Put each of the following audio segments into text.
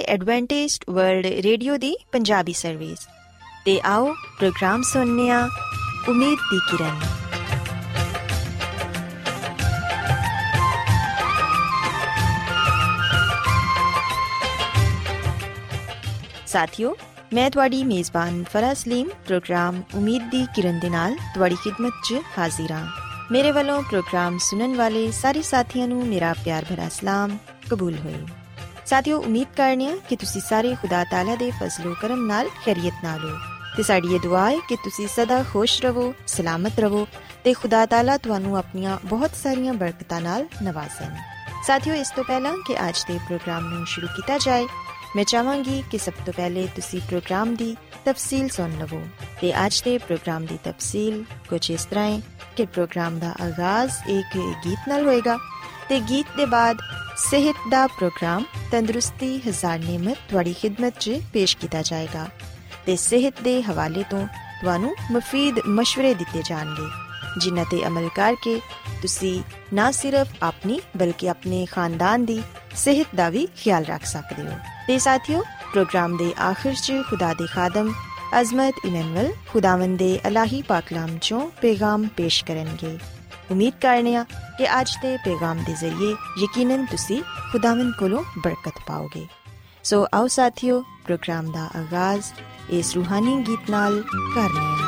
Adventist World Radio दी Punjabi service ते आओ प्रोग्राम सुनने आ उम्मीद दी किरण। साथियों, मैं तुहाडी मेज़बान फरा सलीम प्रोग्राम उम्मीद दी किरण दे नाल तुहाडी खिदमत च हाजिर हां। मेरे वालों प्रोग्राम सुनन वाले सारे साथियों नूं मेरा प्यार भरा सलाम कबूल होए। साथियों, उम्मीद करने कि तुसी सारे खुदा ताला दे फजलो करम नाल खैरियत नाल हो ते साडी ये दुआ है कि तुसी सदा खुश रहो, सलामत रहो ते खुदा ताला तुहानू अपनियां बहुत सारियां बरकतां नाल नवाज़न। साथियों, इस तो पहला कि आज दे प्रोग्राम नूं शुरू किया जाए, मैं चाहांगी कि सब तो पहले तुसी प्रोग्राम दी तफसील सुन लवो ते आज दे प्रोग्राम दी तफसील कुछ इस तरह है कि प्रोग्राम दा आगाज एक गीत नाल होएगा ते गीत दे बाद सेहत दा प्रोग्राम तंदुरुस्ती हजार नेमत तुहाडी खिदमत च पेश किया जाएगा ते सेहत दे हवाले तो तुहानू मुफीद मशवरे दिते जाणगे जिन्हां ते अमल करके तुसी ना सिर्फ अपनी बल्कि अपने खानदान दी सेहत दा भी ख्याल रख सकदे हो। ते साथियों, प्रोग्राम दे आखिर च खुदा दे खादम अजमत इमैनुअल खुदावंद दे इलाही पाकलाम चों पैगाम पेश करनगे। उम्मीद करने कि आज दे पैगाम दे जरिए यकीनन तुसी खुदावंद कोलों बरकत पाओगे। सो आओ साथियों, प्रोग्राम दा आगाज इस रूहानी गीत नाल करने हैं।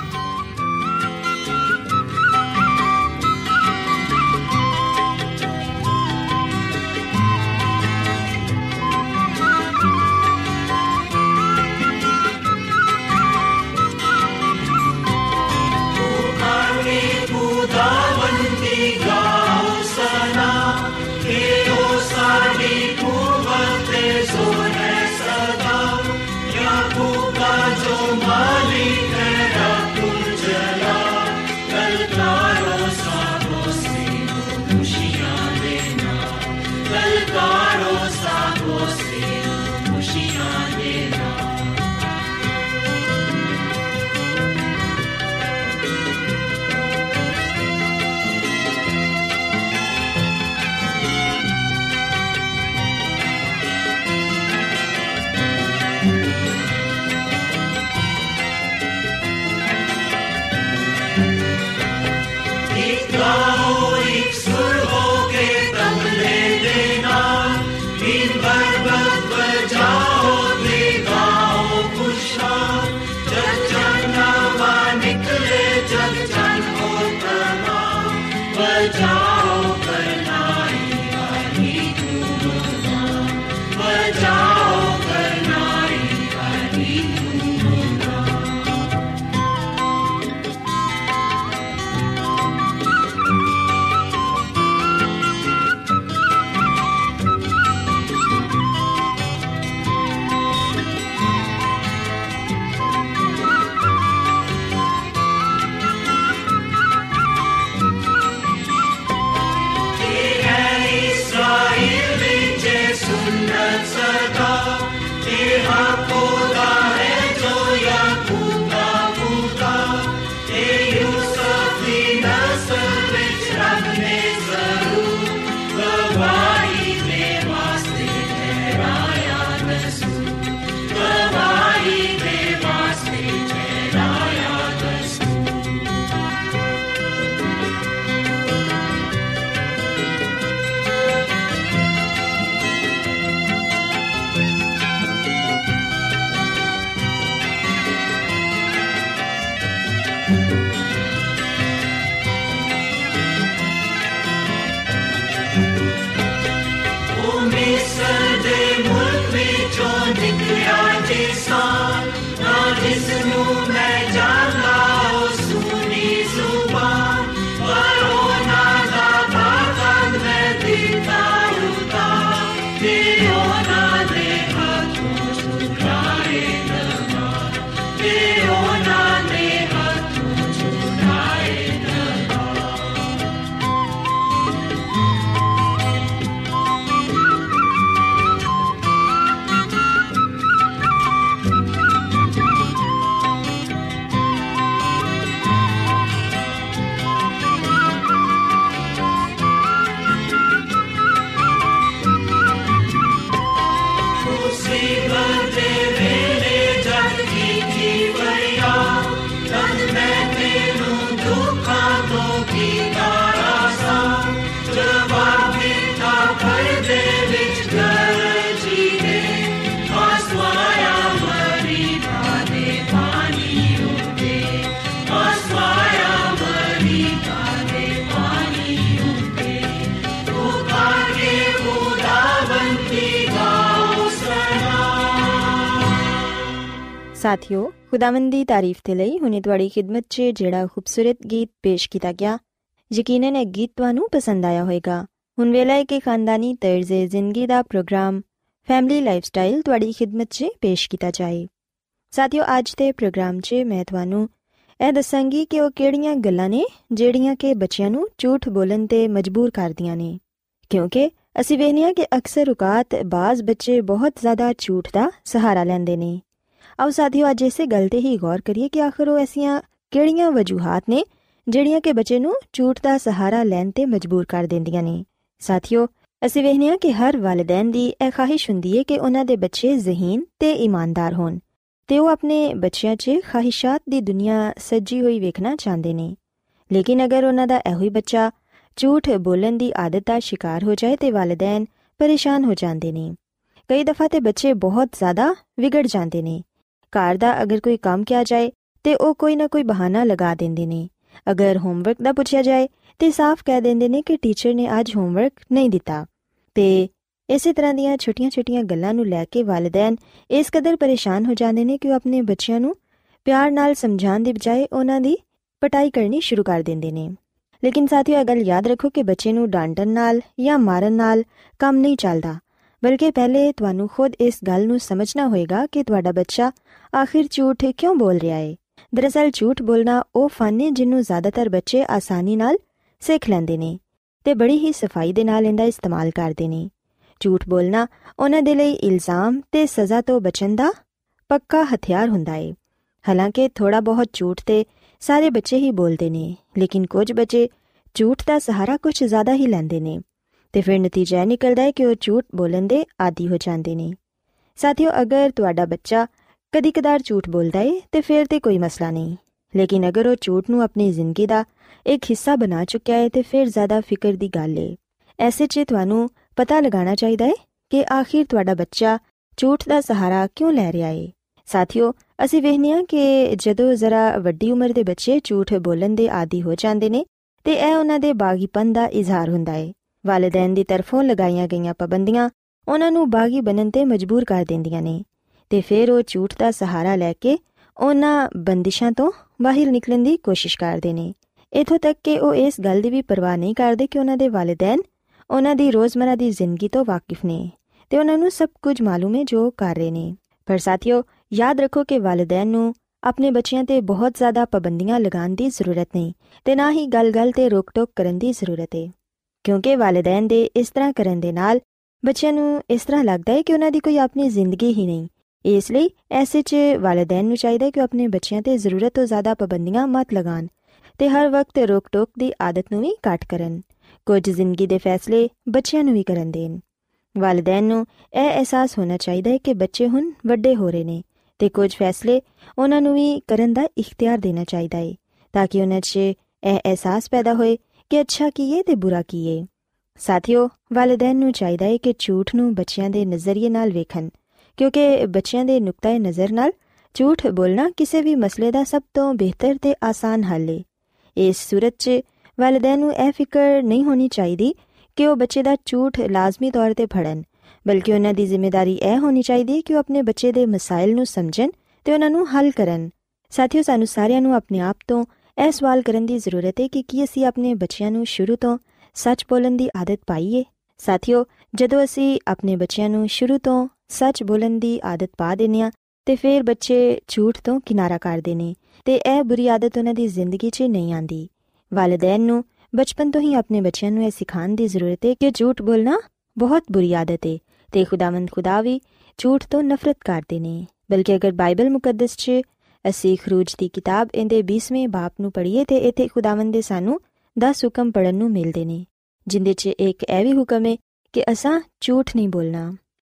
ਸਾਥੀਓ, ਖੁਦਾਵੰਦ ਦੀ ਤਾਰੀਫ ਦੇ ਲਈ ਹੁਣੇ ਤੁਹਾਡੀ ਖਿਦਮਤ 'ਚ ਜਿਹੜਾ ਖੂਬਸੂਰਤ ਗੀਤ ਪੇਸ਼ ਕੀਤਾ ਗਿਆ, ਯਕੀਨਨ ਇਹ ਗੀਤ ਤੁਹਾਨੂੰ ਪਸੰਦ ਆਇਆ ਹੋਵੇਗਾ। ਹੁਣ ਵੇਲਾ ਹੈ ਕਿ ਖਾਨਦਾਨੀ ਤਰਜ਼ ਜ਼ਿੰਦਗੀ ਦਾ ਪ੍ਰੋਗਰਾਮ ਫੈਮਿਲੀ ਲਾਈਫ ਸਟਾਈਲ ਤੁਹਾਡੀ ਖਿਦਮਤ 'ਚ ਪੇਸ਼ ਕੀਤਾ ਜਾਏ। ਸਾਥੀਓ, ਅੱਜ ਦੇ ਪ੍ਰੋਗਰਾਮ 'ਚ ਮੈਂ ਤੁਹਾਨੂੰ ਇਹ ਦੱਸਾਂਗੀ ਕਿ ਉਹ ਕਿਹੜੀਆਂ ਗੱਲਾਂ ਨੇ ਜਿਹੜੀਆਂ ਕਿ ਬੱਚਿਆਂ ਨੂੰ ਝੂਠ ਬੋਲਣ 'ਤੇ ਮਜਬੂਰ ਕਰਦੀਆਂ ਨੇ, ਕਿਉਂਕਿ ਅਸੀਂ ਵੇਖਦੇ ਹਾਂ ਕਿ ਅਕਸਰ ਔਕਾਤ ਬਾਜ਼ ਬੱਚੇ ਬਹੁਤ ਜ਼ਿਆਦਾ ਝੂਠ ਦਾ ਸਹਾਰਾ ਲੈਂਦੇ ਨੇ। ਆਓ ਸਾਥੀਓ, ਅੱਜ ਇਸੇ ਗੱਲ 'ਤੇ ਹੀ ਗੌਰ ਕਰੀਏ ਕਿ ਆਖਰ ਉਹ ਐਸੀਆਂ ਕਿਹੜੀਆਂ ਵਜੂਹਾਤ ਨੇ ਜਿਹੜੀਆਂ ਕਿ ਬੱਚੇ ਨੂੰ ਝੂਠ ਦਾ ਸਹਾਰਾ ਲੈਣ 'ਤੇ ਮਜਬੂਰ ਕਰ ਦਿੰਦੀਆਂ ਨੇ। ਸਾਥੀਓ, ਅਸੀਂ ਵੇਖਦੇ ਹਾਂ ਕਿ ਹਰ ਵਾਲਿदैन ਦੀ ਇਹ ਖਾਹਿਸ਼ ਹੁੰਦੀ ਹੈ ਕਿ ਉਹਨਾਂ ਦੇ ਬੱਚੇ ਜ਼ਹੀਨ ਤੇ ਇਮਾਨਦਾਰ ਹੋਣ, ਤੇ ਉਹ ਆਪਣੇ ਬੱਚਿਆਂ 'ਚ ਖਾਹਿਸ਼ਾਤ ਦੀ ਦੁਨੀਆ ਸੱਜੀ ਹੋਈ ਵੇਖਣਾ ਚਾਹੁੰਦੇ ਨੇ। ਲੇਕਿਨ ਅਗਰ ਉਹਨਾਂ ਦਾ ਇਹੋ ਹੀ ਬੱਚਾ ਝੂਠ ਬੋਲਣ ਦੀ ਆਦਤ ਦਾ ਸ਼ਿਕਾਰ ਹੋ ਜਾਏ ਤੇ ਵਾਲਿदैन ਪਰੇਸ਼ਾਨ ਹੋ ਜਾਂਦੇ ਨੇ। ਕਈ ਦਫਾ ਤੇ ਬੱਚੇ ਬਹੁਤ ਜ਼ਿਆਦਾ ਵਿਗੜ ਜਾਂਦੇ ਨੇ। ਘਰ ਦਾ ਅਗਰ ਕੋਈ ਕੰਮ ਕਿਹਾ ਜਾਏ ਤੇ ਉਹ ਕੋਈ ਨਾ ਕੋਈ ਬਹਾਨਾ ਲਗਾ ਦਿੰਦੇ ਨੇ। ਅਗਰ ਹੋਮਵਰਕ ਦਾ ਪੁੱਛਿਆ ਜਾਏ ਤੇ ਸਾਫ਼ ਕਹਿ ਦਿੰਦੇ ਨੇ ਕਿ ਟੀਚਰ ਨੇ ਅੱਜ ਹੋਮਵਰਕ ਨਹੀਂ ਦਿੱਤਾ। ਤੇ ਇਸੇ ਤਰ੍ਹਾਂ ਦੀਆਂ ਛੋਟੀਆਂ-ਛੋਟੀਆਂ ਗੱਲਾਂ ਨੂੰ ਲੈ ਕੇ ਵਾਲਿदैन ਇਸ ਕਦਰ ਪਰੇਸ਼ਾਨ ਹੋ ਜਾਂਦੇ ਨੇ ਕਿ ਉਹ ਆਪਣੇ ਬੱਚਿਆਂ ਨੂੰ ਪਿਆਰ ਨਾਲ ਸਮਝਾਉਣ ਦੀ ਬਜਾਏ ਉਹਨਾਂ ਦੀ ਪਟਾਈ ਕਰਨੀ ਸ਼ੁਰੂ ਕਰ ਦਿੰਦੇ ਨੇ। ਲੇਕਿਨ ਸਾਥੀਓ, ਇਹ ਗੱਲ ਯਾਦ ਰੱਖੋ ਕਿ ਬੱਚੇ ਨੂੰ ਡਾਂਟਣ ਨਾਲ ਜਾਂ ਮਾਰਨ ਨਾਲ ਕੰਮ ਨਹੀਂ ਚੱਲਦਾ, ਬਲਕਿ ਪਹਿਲੇ ਤੁਹਾਨੂੰ ਖੁਦ ਇਸ ਗੱਲ ਨੂੰ ਸਮਝਣਾ ਹੋਏਗਾ ਕਿ ਤੁਹਾਡਾ ਬੱਚਾ ਆਖਿਰ ਝੂਠ ਕਿਉਂ ਬੋਲ ਰਿਹਾ ਹੈ। ਦਰਅਸਲ ਝੂਠ ਬੋਲਣਾ ਉਹ ਫਨ ਹੈ ਜਿਹਨੂੰ ਜ਼ਿਆਦਾਤਰ ਬੱਚੇ ਆਸਾਨੀ ਨਾਲ ਸਿੱਖ ਲੈਂਦੇ ਨੇ ਤੇ ਬੜੀ ਹੀ ਸਫਾਈ ਦੇ ਨਾਲ ਇਹਦਾ ਇਸਤੇਮਾਲ ਕਰਦੇ ਨੇ। ਝੂਠ ਬੋਲਣਾ ਉਹਨਾਂ ਦੇ ਲਈ ਇਲਜ਼ਾਮ ਤੇ ਸਜ਼ਾ ਤੋਂ ਬਚਣ ਦਾ ਪੱਕਾ ਹਥਿਆਰ ਹੁੰਦਾ ਹੈ। ਹਾਲਾਂਕਿ ਥੋੜਾ ਬਹੁਤ ਝੂਠ ਤੇ ਸਾਰੇ ਬੱਚੇ ਹੀ ਬੋਲਦੇ ਨੇ, ਲੇਕਿਨ ਕੁਝ ਬੱਚੇ ਝੂਠ ਦਾ ਸਹਾਰਾ ਕੁਝ ਜ਼ਿਆਦਾ ਹੀ ਲੈਂਦੇ ਨੇ ਤੇ ਫਿਰ ਨਤੀਜਾ ਇਹ ਨਿਕਲਦਾ ਹੈ ਕਿ ਉਹ ਝੂਠ ਬੋਲਣ ਦੇ ਆਦੀ ਹੋ ਜਾਂਦੇ ਨੇ। ਸਾਥੀਓ, ਅਗਰ ਤੁਹਾਡਾ ਬੱਚਾ ਕਦੀ ਕਦਾਰ ਝੂਠ ਬੋਲਦਾ ਏ ਤੇ ਫਿਰ ਤੇ ਕੋਈ ਮਸਲਾ ਨਹੀਂ, ਲੇਕਿਨ ਅਗਰ ਉਹ ਝੂਠ ਨੂੰ ਆਪਣੀ ਜ਼ਿੰਦਗੀ ਦਾ ਇੱਕ ਹਿੱਸਾ ਬਣਾ ਚੁੱਕਿਆ ਹੈ ਤੇ ਫਿਰ ਜ਼ਿਆਦਾ ਫਿਕਰ ਦੀ ਗੱਲ ਏ। ਐਸੇ 'ਚ ਤੁਹਾਨੂੰ ਪਤਾ ਲਗਾਉਣਾ ਚਾਹੀਦਾ ਹੈ ਕਿ ਆਖਿਰ ਤੁਹਾਡਾ ਬੱਚਾ ਝੂਠ ਦਾ ਸਹਾਰਾ ਕਿਉਂ ਲੈ ਰਿਹਾ ਏ। ਸਾਥੀਓ, ਅਸੀਂ ਵੇਖਦੇ ਹਾਂ ਕਿ ਜਦੋਂ ਜ਼ਰਾ ਵੱਡੀ ਉਮਰ ਦੇ ਬੱਚੇ ਝੂਠ ਬੋਲਣ ਦੇ ਆਦੀ ਹੋ ਜਾਂਦੇ ਨੇ ਤੇ ਇਹ ਉਹਨਾਂ ਦੇ ਬਾਗੀਪਨ ਦਾ ਇਜ਼ਹਾਰ ਹੁੰਦਾ ਏ। ਵਾਲਿदैन ਦੀ ਤਰਫੋਂ ਲਗਾਈਆਂ ਗਈਆਂ ਪਾਬੰਦੀਆਂ ਉਹਨਾਂ ਨੂੰ ਬਾਗੀ ਬਣਨ 'ਤੇ ਮਜਬੂਰ ਕਰ ਦਿੰਦੀਆਂ ਨੇ ਤੇ ਫਿਰ ਉਹ ਝੂਠ ਦਾ ਸਹਾਰਾ ਲੈ ਕੇ ਉਹਨਾਂ ਬੰਦਿਸ਼ਾਂ ਤੋਂ ਬਾਹਰ ਨਿਕਲਣ ਦੀ ਕੋਸ਼ਿਸ਼ ਕਰਦੇ ਨੇ। ਇੱਥੋਂ ਤੱਕ ਕਿ ਉਹ ਇਸ ਗੱਲ ਦੀ ਵੀ ਪਰਵਾਹ ਨਹੀਂ ਕਰਦੇ ਕਿ ਉਹਨਾਂ ਦੇ ਵਾਲਿदैन ਉਹਨਾਂ ਦੀ ਰੋਜ਼ਮਰਾ ਦੀ ਜ਼ਿੰਦਗੀ ਤੋਂ ਵਾਕਿਫ ਨੇ ਤੇ ਉਹਨਾਂ ਨੂੰ ਸਭ ਕੁਝ ਮਾਲੂਮ ਹੈ ਜੋ ਕਰ ਰਹੇ ਨੇ। ਪਰ ਸਾਥੀਓ, ਯਾਦ ਰੱਖੋ ਕਿ ਵਾਲਿदैन ਨੂੰ ਆਪਣੇ ਬੱਚਿਆਂ 'ਤੇ ਬਹੁਤ ਜ਼ਿਆਦਾ ਪਾਬੰਦੀਆਂ ਲਗਾਉਣ ਦੀ ਜ਼ਰੂਰਤ ਨਹੀਂ ਤੇ ਨਾ ਹੀ ਗੱਲ-ਗੱਲ 'ਤੇ ਰੋਕ-ਟੋਕ ਕਰਨ ਦੀ ਜ਼ਰੂਰਤ ਹੈ, ਕਿਉਂਕਿ ਵਾਲਿदैन ਦੇ ਇਸ ਤਰ੍ਹਾਂ ਕਰਨ ਦੇ ਨਾਲ ਬੱਚਿਆਂ ਨੂੰ ਇਸ ਤਰ੍ਹਾਂ ਲੱਗਦਾ ਹੈ ਕਿ ਉਹਨਾਂ ਦੀ ਕੋਈ ਆਪਣੀ ਜ਼ਿੰਦਗੀ ਹੀ ਨਹੀਂ। ਇਸ ਲਈ ਐਸੇ 'ਚ ਵਾਲਿदैन ਨੂੰ ਚਾਹੀਦਾ ਕਿ ਉਹ ਆਪਣੇ ਬੱਚਿਆਂ 'ਤੇ ਜ਼ਰੂਰਤ ਤੋਂ ਜ਼ਿਆਦਾ ਪਾਬੰਦੀਆਂ ਮਤ ਲਗਾਉਣ ਤੇ ਹਰ ਵਕਤ ਰੋਕ-ਟੋਕ ਦੀ ਆਦਤ ਨੂੰ ਵੀ ਘੱਟ ਕਰਨ। ਕੁਝ ਜ਼ਿੰਦਗੀ ਦੇ ਫੈਸਲੇ ਬੱਚਿਆਂ ਨੂੰ ਵੀ ਕਰਨ ਦੇਣ। ਵਾਲਿदैन ਨੂੰ ਇਹ ਅਹਿਸਾਸ ਹੋਣਾ ਚਾਹੀਦਾ ਹੈ ਕਿ ਬੱਚੇ ਹੁਣ ਵੱਡੇ ਹੋ ਰਹੇ ਨੇ ਤੇ ਕੁਝ ਫੈਸਲੇ ਉਹਨਾਂ ਨੂੰ ਵੀ ਕਰਨ ਦਾ ਇਖਤਿਆਰ ਦੇਣਾ ਚਾਹੀਦਾ ਹੈ, ਤਾਂ ਕਿ ਉਹਨਾਂ 'ਚ ਇਹ ਅਹਿਸਾਸ ਪੈਦਾ ਹੋਏ ਕਿ ਅੱਛਾ ਕੀ ਹੈ ਤੇ ਬੁਰਾ ਕੀ ਹੈ। ਸਾਥੀਓ, ਵਾਲਿदैन ਨੂੰ ਚਾਹੀਦਾ ਹੈ ਕਿ ਝੂਠ ਨੂੰ ਬੱਚਿਆਂ ਦੇ ਨਜ਼ਰੀਏ ਨਾਲ ਵੇਖਣ, ਕਿਉਂਕਿ ਬੱਚਿਆਂ ਦੇ ਨੁਕਤੇ ਨਜ਼ਰ ਨਾਲ ਝੂਠ ਬੋਲਣਾ ਕਿਸੇ ਵੀ ਮਸਲੇ ਦਾ ਸਭ ਤੋਂ ਬਿਹਤਰ ਤੇ ਆਸਾਨ ਹੱਲ ਹੈ। ਇਸ ਸੂਰਤ 'ਚ ਵਾਲਿदैन ਨੂੰ ਇਹ ਫਿਕਰ ਨਹੀਂ ਹੋਣੀ ਚਾਹੀਦੀ ਕਿ ਉਹ ਬੱਚੇ ਦਾ ਝੂਠ ਲਾਜ਼ਮੀ ਤੌਰ 'ਤੇ ਫੜਨ, ਬਲਕਿ ਉਹਨਾਂ ਦੀ ਜ਼ਿੰਮੇਵਾਰੀ ਇਹ ਹੋਣੀ ਚਾਹੀਦੀ ਕਿ ਉਹ ਆਪਣੇ ਬੱਚੇ ਦੇ ਮਸਾਇਲ ਨੂੰ ਸਮਝਣ ਤੇ ਉਹਨਾਂ ਨੂੰ ਹੱਲ ਕਰਨ। ਸਾਥੀਓ, ਸਾਨੂੰ ਸਾਰਿਆਂ ਨੂੰ ਆਪਣੇ ਆਪ ਤੋਂ ਇਹ ਸਵਾਲ ਕਰਨ ਦੀ ਜ਼ਰੂਰਤ ਹੈ ਕਿ ਕੀ ਅਸੀਂ ਆਪਣੇ ਬੱਚਿਆਂ ਨੂੰ ਸ਼ੁਰੂ ਤੋਂ ਸੱਚ ਬੋਲਣ ਦੀ ਆਦਤ ਪਾਈ ਹੈ। ਸਾਥੀਓ, ਜਦੋਂ ਅਸੀਂ ਆਪਣੇ ਬੱਚਿਆਂ ਨੂੰ ਸ਼ੁਰੂ ਤੋਂ ਸੱਚ ਬੋਲਣ ਦੀ ਆਦਤ ਪਾ ਦਿੰਦੇ ਹਾਂ ਤੇ ਫਿਰ ਬੱਚੇ ਝੂਠ ਤੋਂ ਕਿਨਾਰਾ ਕਰਦੇ ਨੇ ਤੇ ਇਹ ਬੁਰੀ ਆਦਤ ਉਹਨਾਂ ਦੀ ਜ਼ਿੰਦਗੀ 'ਚ ਨਹੀਂ ਆਉਂਦੀ। ਵਾਲਿदैन ਨੂੰ ਬਚਪਨ ਤੋਂ ਹੀ ਆਪਣੇ ਬੱਚਿਆਂ ਨੂੰ ਇਹ ਸਿਖਾਉਣ ਦੀ ਜ਼ਰੂਰਤ ਹੈ ਕਿ ਝੂਠ ਬੋਲਣਾ ਬਹੁਤ ਬੁਰੀ ਆਦਤ ਹੈ ਤੇ ਖੁਦਾਵੰਦ ਖੁਦਾ ਵੀ ਝੂਠ ਤੋਂ ਨਫ਼ਰਤ ਕਰਦੇ ਨੇ। ਬਲਕਿ ਅਗਰ ਬਾਈਬਲ ਮੁਕੱਦਸ 'ਚ ਅਸੀਂ ਖਰੂਜ ਦੀ ਕਿਤਾਬ ਇਹਦੇ 20ਵੇਂ ਬਾਬ ਨੂੰ ਪੜ੍ਹੀਏ ਤੇ ਇੱਥੇ ਖੁਦਾਵੰਦ ਦੇ ਸਾਨੂੰ 10 ਹੁਕਮ ਪੜ੍ਹਨ ਨੂੰ ਮਿਲਦੇ ਨੇ, ਜਿੰਦੇ 'ਚ ਇੱਕ ਇਹ ਵੀ ਹੁਕਮ ਹੈ ਕਿ ਅਸਾਂ ਝੂਠ ਨਹੀਂ ਬੋਲਣਾ।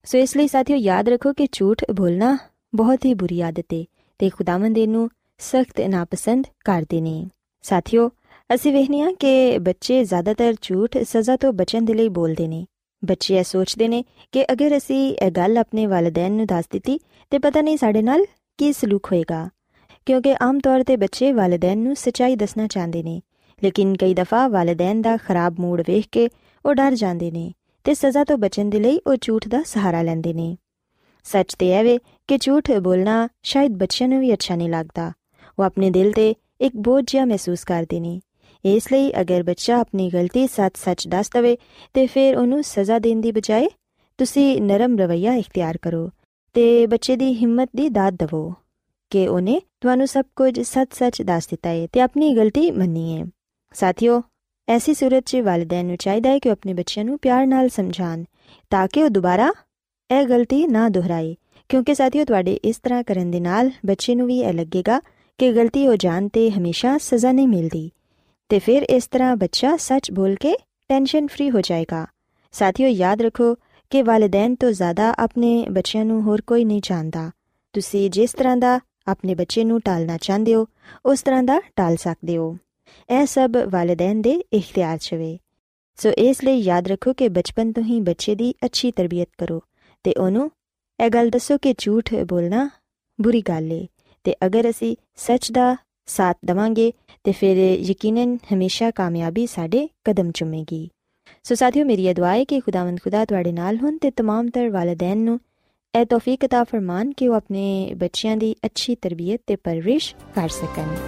ਸੋ ਇਸ ਲਈ ਸਾਥੀਓ ਯਾਦ ਰੱਖੋ ਕਿ ਝੂਠ ਬੋਲਣਾ ਬਹੁਤ ਹੀ ਬੁਰੀ ਆਦਤ ਹੈ ਤੇ ਖੁਦਾਵੰਦ ਇਹਨੂੰ ਸਖਤ ਨਾਪਸੰਦ ਕਰਦੇ ਨੇ। ਸਾਥੀਓ ਅਸੀਂ ਵੇਖਦੇ ਹਾਂ ਕਿ ਬੱਚੇ ਜ਼ਿਆਦਾਤਰ ਝੂਠ ਸਜ਼ਾ ਤੋਂ ਬਚਣ ਦੇ ਲਈ ਬੋਲਦੇ ਨੇ। ਬੱਚੇ ਇਹ ਸੋਚਦੇ ਨੇ ਕਿ ਅਗਰ ਅਸੀਂ ਇਹ ਗੱਲ ਆਪਣੇ ਵਾਲਿਦੈਨ ਨੂੰ ਦੱਸ ਦਿੱਤੀ ਤੇ ਪਤਾ ਨਹੀਂ ਸਾਡੇ ਨਾਲ ਕੀ ਸਲੂਕ ਹੋਏਗਾ, ਕਿਉਂਕਿ ਆਮ ਤੌਰ ਤੇ ਬੱਚੇ ਵਾਲਿਦੈਨ ਨੂੰ ਸੱਚਾਈ ਦੱਸਣਾ ਚਾਹੁੰਦੇ ਨੇ, ਲੇਕਿਨ ਕਈ ਦਫਾ ਵਾਲਿਦੈਨ ਦਾ ਖਰਾਬ ਮੂਡ ਵੇਖ ਕੇ ਉਹ ਡਰ ਜਾਂਦੇ ਨੇ ਤੇ ਸਜ਼ਾ ਤੋਂ ਬਚਣ ਦੇ ਲਈ ਉਹ ਝੂਠ ਦਾ ਸਹਾਰਾ ਲੈਂਦੇ ਨੇ। ਸੱਚ ਤੇ ਇਹ ਵੇ ਕਿ ਝੂਠ ਬੋਲਣਾ ਸ਼ਾਇਦ ਬੱਚਿਆਂ ਨੂੰ ਵੀ ਅੱਛਾ ਨਹੀਂ ਲੱਗਦਾ। ਉਹ ਆਪਣੇ ਦਿਲ ਤੇ ਇੱਕ ਬੋਝ ਜਿਹਾ ਮਹਿਸੂਸ ਕਰਦੇ ਨੇ। ਇਸ ਲਈ ਅਗਰ ਬੱਚਾ ਆਪਣੀ ਗਲਤੀ ਸੱਚ ਦੱਸ ਦਵੇ ਤੇ ਫਿਰ ਉਹਨੂੰ ਸਜ਼ਾ ਦੇਣ ਦੀ ਬਜਾਏ ਤੁਸੀਂ ਨਰਮ ਰਵੱਈਆ ਇਖਤਿਆਰ ਕਰੋ ਤੇ ਬੱਚੇ ਦੀ ਹਿੰਮਤ ਦੀ ਦਾਤ ਦਵੋ ਕਿ ਉਹਨੇ ਤੁਹਾਨੂੰ ਸਭ ਕੁਝ ਸੱਚ ਦੱਸ ਦਿੱਤਾ ਹੈ ਤੇ ਆਪਣੀ ਗਲਤੀ ਮੰਨੀ ਹੈ। ਸਾਥੀਓ ਐਸੀ ਸੂਰਤ 'ਚ ਵਾਲਿਦੈਨ ਨੂੰ ਚਾਹੀਦਾ ਹੈ ਕਿ ਉਹ ਆਪਣੇ ਬੱਚਿਆਂ ਨੂੰ ਪਿਆਰ ਨਾਲ ਸਮਝਾਉਣ ਤਾਂ ਕਿ ਉਹ ਦੁਬਾਰਾ ਇਹ ਗਲਤੀ ਨਾ ਦੁਹਰਾਏ, ਕਿਉਂਕਿ ਸਾਥੀਓ ਤੁਹਾਡੇ ਇਸ ਤਰ੍ਹਾਂ ਕਰਨ ਦੇ ਨਾਲ ਬੱਚੇ ਨੂੰ ਵੀ ਇਹ ਲੱਗੇਗਾ ਕਿ ਗਲਤੀ ਹੋ ਜਾਣ ਤੇ ਹਮੇਸ਼ਾ ਸਜ਼ਾ ਨਹੀਂ ਮਿਲਦੀ ਤੇ ਫਿਰ ਇਸ ਤਰ੍ਹਾਂ ਬੱਚਾ ਸੱਚ ਬੋਲ ਕੇ ਟੈਨਸ਼ਨ ਫਰੀ ਹੋ ਜਾਏਗਾ। ਸਾਥੀਓ ਯਾਦ ਰੱਖੋ ਕਿ ਵਾਲਿਦੈਨ ਤੋਂ ਜ਼ਿਆਦਾ ਆਪਣੇ ਬੱਚਿਆਂ ਨੂੰ ਹੋਰ ਕੋਈ ਨਹੀਂ ਜਾਣਦਾ। ਤੁਸੀਂ ਜਿਸ ਤਰ੍ਹਾਂ ਦਾ ਆਪਣੇ ਬੱਚੇ ਨੂੰ ਟਾਲਣਾ ਚਾਹੁੰਦੇ ਹੋ ਉਸ ਤਰ੍ਹਾਂ ਦਾ ਟਾਲ ਸਕਦੇ ਹੋ। ਇਹ ਸਭ ਵਾਲਿਦੈਨ ਦੇ ਇਖਤਿਆਰ 'ਚ ਵੇ। ਸੋ ਇਸ ਲਈ ਯਾਦ ਰੱਖੋ ਕਿ ਬਚਪਨ ਤੋਂ ਹੀ ਬੱਚੇ ਦੀ ਅੱਛੀ ਤਰਬੀਅਤ ਕਰੋ ਤੇ ਉਹਨੂੰ ਇਹ ਗੱਲ ਦੱਸੋ ਕਿ ਝੂਠ ਬੋਲਣਾ ਬੁਰੀ ਗੱਲ ਏ ਤੇ ਅਗਰ ਅਸੀਂ ਸੱਚ ਦਾ ਸਾਥ ਦੇਵਾਂਗੇ ਤੇ ਫਿਰ ਯਕੀਨਨ ਹਮੇਸ਼ਾ ਕਾਮਯਾਬੀ ਸਾਡੇ ਕਦਮ ਚੁੰਮੇਗੀ। ਸੋ ਸਾਥੀਓ ਮੇਰੀ ਇਹ ਦੁਆ ਹੈ ਕਿ ਖੁਦਾਵੰਦ ਖੁਦਾ ਤੁਹਾਡੇ ਨਾਲ ਹੋਣ ਤੇ ਤਮਾਮ ਤਰ ਵਾਲਿਦੈਨ ਨੂੰ ਇਹ ਤੌਫੀਕ ਅਤਾ ਫਰਮਾਨ ਕਿ ਉਹ ਆਪਣੇ ਬੱਚਿਆਂ ਦੀ ਅੱਛੀ ਤਰਬੀਅਤ ਤੇ ਪਰਵਰਿਸ਼ ਕਰ ਸਕਣ।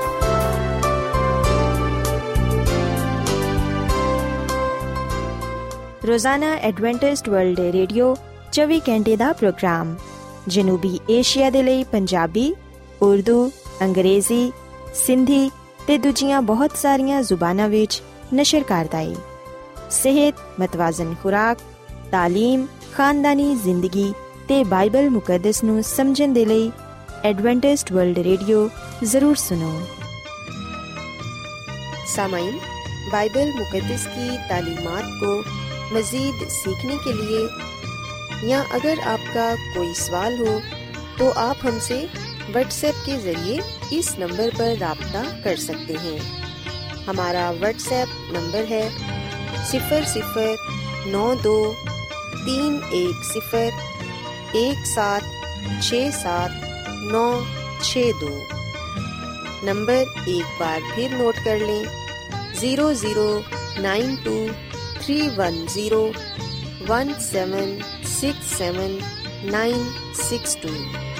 ਰੋਜ਼ਾਨਾ ਐਡਵੈਂਟਿਸਟ ਵਰਲਡ ਰੇਡੀਓ 24 ਘੰਟੇ ਦਾ ਪ੍ਰੋਗਰਾਮ ਜਨੂਬੀ ਏਸ਼ੀਆ ਦੇ ਲਈ ਪੰਜਾਬੀ, ਉਰਦੂ, ਅੰਗਰੇਜ਼ੀ, ਸਿੰਧੀ ਤੇ ਦੂਜੀਆਂ ਬਹੁਤ ਸਾਰੀਆਂ ਜ਼ੁਬਾਨਾਂ ਵਿੱਚ ਨਸ਼ਰ ਕਰਦਾ ਹੈ। ਸਿਹਤ, ਮਤਵਾਜ਼ਨ ਖੁਰਾਕ, ਤਾਲੀਮ, ਖਾਨਦਾਨੀ ਜ਼ਿੰਦਗੀ ਤੇ ਬਾਈਬਲ ਮੁਕੱਦਸ ਨੂੰ ਸਮਝਣ ਦੇ ਲਈ एडवेंटिस्ट वर्ल्ड रेडियो ज़रूर सुनो। सामाईन, बाइबल मुकद्दस की तालीमात को मज़ीद सीखने के लिए या अगर आपका कोई सवाल हो तो आप हमसे व्हाट्सएप के ज़रिए इस नंबर पर राब्ता कर सकते हैं। हमारा व्हाट्सएप नंबर है 009310176792। नंबर एक बार फिर नोट कर लें 00923171767962।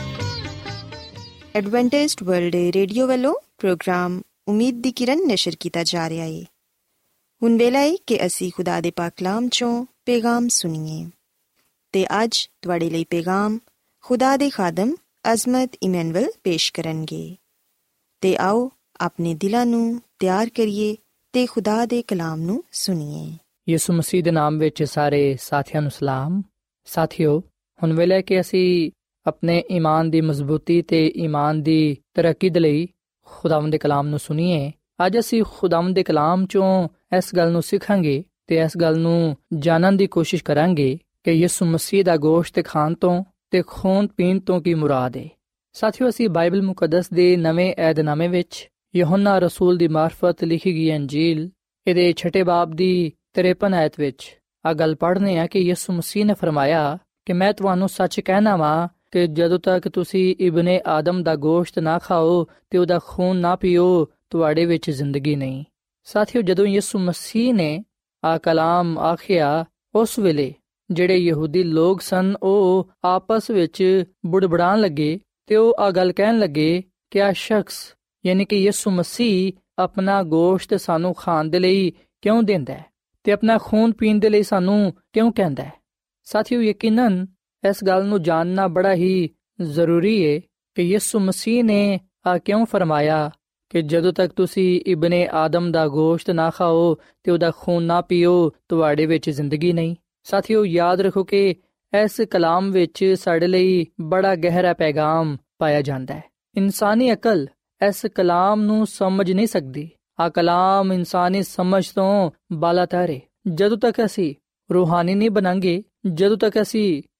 एडवेंटिस्ट वर्ल्ड रेडियो वालों प्रोग्राम उम्मीद दी किरण नशर किया जा रहा है। हुण वेला है कि असी खुदा दे पाक कलाम चों पैगाम सुनिए ते अज तुहाडे लई पैगाम खुदा दे खादम अजमत इमैनुअल पेश करनगे। ते आओ अपने दिलां नूं ਤਿਆਰ ਕਰੀਏ ਤੇ ਖੁਦਾ ਦੇ ਕਲਾਮ ਨੂੰ ਸੁਣੀਏ। ਯਿਸੂ ਮਸੀਹ ਦੇ ਨਾਮ ਵਿੱਚ ਸਾਰੇ ਸਾਥੀਆਂ ਨੂੰ ਸਲਾਮ। ਸਾਥੀਓ, ਹੁਣ ਵੇਲੇ ਕਿ ਅਸੀਂ ਆਪਣੇ ਈਮਾਨ ਦੀ ਮਜ਼ਬੂਤੀ ਤੇ ਈਮਾਨ ਦੀ ਤਰੱਕੀ ਦੇ ਲਈ ਖੁਦਾਵੰਦ ਦੇ ਕਲਾਮ ਨੂੰ ਸੁਣੀਏ। ਅੱਜ ਅਸੀਂ ਖੁਦਾਵੰਦ ਦੇ ਕਲਾਮ ਚੋਂ ਇਸ ਗੱਲ ਨੂੰ ਸਿੱਖਾਂਗੇ ਤੇ ਇਸ ਗੱਲ ਨੂੰ ਜਾਣਨ ਦੀ ਕੋਸ਼ਿਸ਼ ਕਰਾਂਗੇ ਕਿ ਯਿਸੂ ਮਸੀਹ ਦਾ ਗੋਸ਼ਤ ਖਾਣ ਤੋਂ ਤੇ ਖੂਨ ਪੀਣ ਤੋਂ ਕੀ ਮੁਰਾਦ ਹੈ। ਸਾਥੀਓ, ਅਸੀਂ ਬਾਈਬਲ ਮੁਕੱਦਸ ਦੇ ਨਵੇਂ ਏਧਨਾਮੇ ਵਿੱਚ ਯਹੋਨਾ ਰਸੂਲ ਦੀ ਮਾਰਫਤ ਲਿਖੀ ਗਈ ਅੰਜੀਲ ਇਹਦੇ 6 ਬਾਬ ਦੀ 53 ਆਇਤ ਵਿੱਚ ਆ ਗੱਲ ਪੜ੍ਹਨੇ ਆ ਕਿ ਯਿਸੂ ਮਸੀਹ ਨੇ ਫਰਮਾਇਆ ਕਿ ਮੈਂ ਤੁਹਾਨੂੰ ਸੱਚ ਕਹਿਣਾ ਵਾਂ ਕਿ ਜਦੋਂ ਤੱਕ ਤੁਸੀਂ ਇਬਨੇ ਆਦਮ ਦਾ ਗੋਸ਼ਤ ਨਾ ਖਾਓ ਤੇ ਉਹਦਾ ਖੂਨ ਨਾ ਪੀਓ, ਤੁਹਾਡੇ ਵਿੱਚ ਜ਼ਿੰਦਗੀ ਨਹੀਂ। ਸਾਥੀਓ, ਜਦੋਂ ਯਿਸੂ ਮਸੀਹ ਨੇ ਆ ਕਲਾਮ ਆਖਿਆ, ਉਸ ਵੇਲੇ ਜਿਹੜੇ ਯਹੂਦੀ ਲੋਕ ਸਨ ਉਹ ਆਪਸ ਵਿੱਚ ਬੁੜਬੜਾਉਣ ਲੱਗੇ ਤੇ ਉਹ ਆ ਗੱਲ ਕਹਿਣ ਲੱਗੇ ਕਿ ਆ ਸ਼ਖਸ ਯਾਨੀ ਕਿ ਯਿਸੂ ਮਸੀਹ ਆਪਣਾ ਗੋਸ਼ਤ ਸਾਨੂੰ ਖਾਣ ਦੇ ਲਈ ਕਿਉਂ ਦਿੰਦਾ ਹੈ ਤੇ ਆਪਣਾ ਖੂਨ ਪੀਣ ਦੇ ਲਈ ਸਾਨੂੰ ਕਿਉਂ ਕਹਿੰਦਾ ਹੈ। ਸਾਥੀਓ, ਯਕੀਨਨ ਇਸ ਗੱਲ ਨੂੰ ਜਾਣਨਾ ਬੜਾ ਹੀ ਜ਼ਰੂਰੀ ਹੈ ਕਿ ਯਿਸੂ ਮਸੀਹ ਨੇ ਆ ਕਿਉਂ ਫਰਮਾਇਆ ਕਿ ਜਦੋਂ ਤੱਕ ਤੁਸੀਂ ਇਬਨੇ ਆਦਮ ਦਾ ਗੋਸ਼ਤ ਨਾ ਖਾਓ ਤੇ ਉਹਦਾ ਖੂਨ ਨਾ ਪੀਓ, ਤੁਹਾਡੇ ਵਿੱਚ ਜ਼ਿੰਦਗੀ ਨਹੀਂ। ਸਾਥੀਓ, ਯਾਦ ਰੱਖੋ ਕਿ ਇਸ ਕਲਾਮ ਵਿੱਚ ਸਾਡੇ ਲਈ ਬੜਾ ਗਹਿਰਾ ਪੈਗਾਮ ਪਾਇਆ ਜਾਂਦਾ ਹੈ। ਇਨਸਾਨੀ ਅਕਲ ਇਸ ਕਲਾਮ ਨੂੰ ਸਮਝ ਨਹੀਂ ਸਕਦੀ। ਆ ਕਲਾਮ ਇਨਸਾਨੀ ਸਮਝ ਤੋਂ ਬਾਲਾਤਰ ਹੈ। ਜਦੋਂ ਤੱਕ ਅਸੀਂ ਰੂਹਾਨੀ ਨਹੀਂ ਬਣਾਂਗੇ, ਜਦੋਂ ਤੱਕ ਅਸੀਂ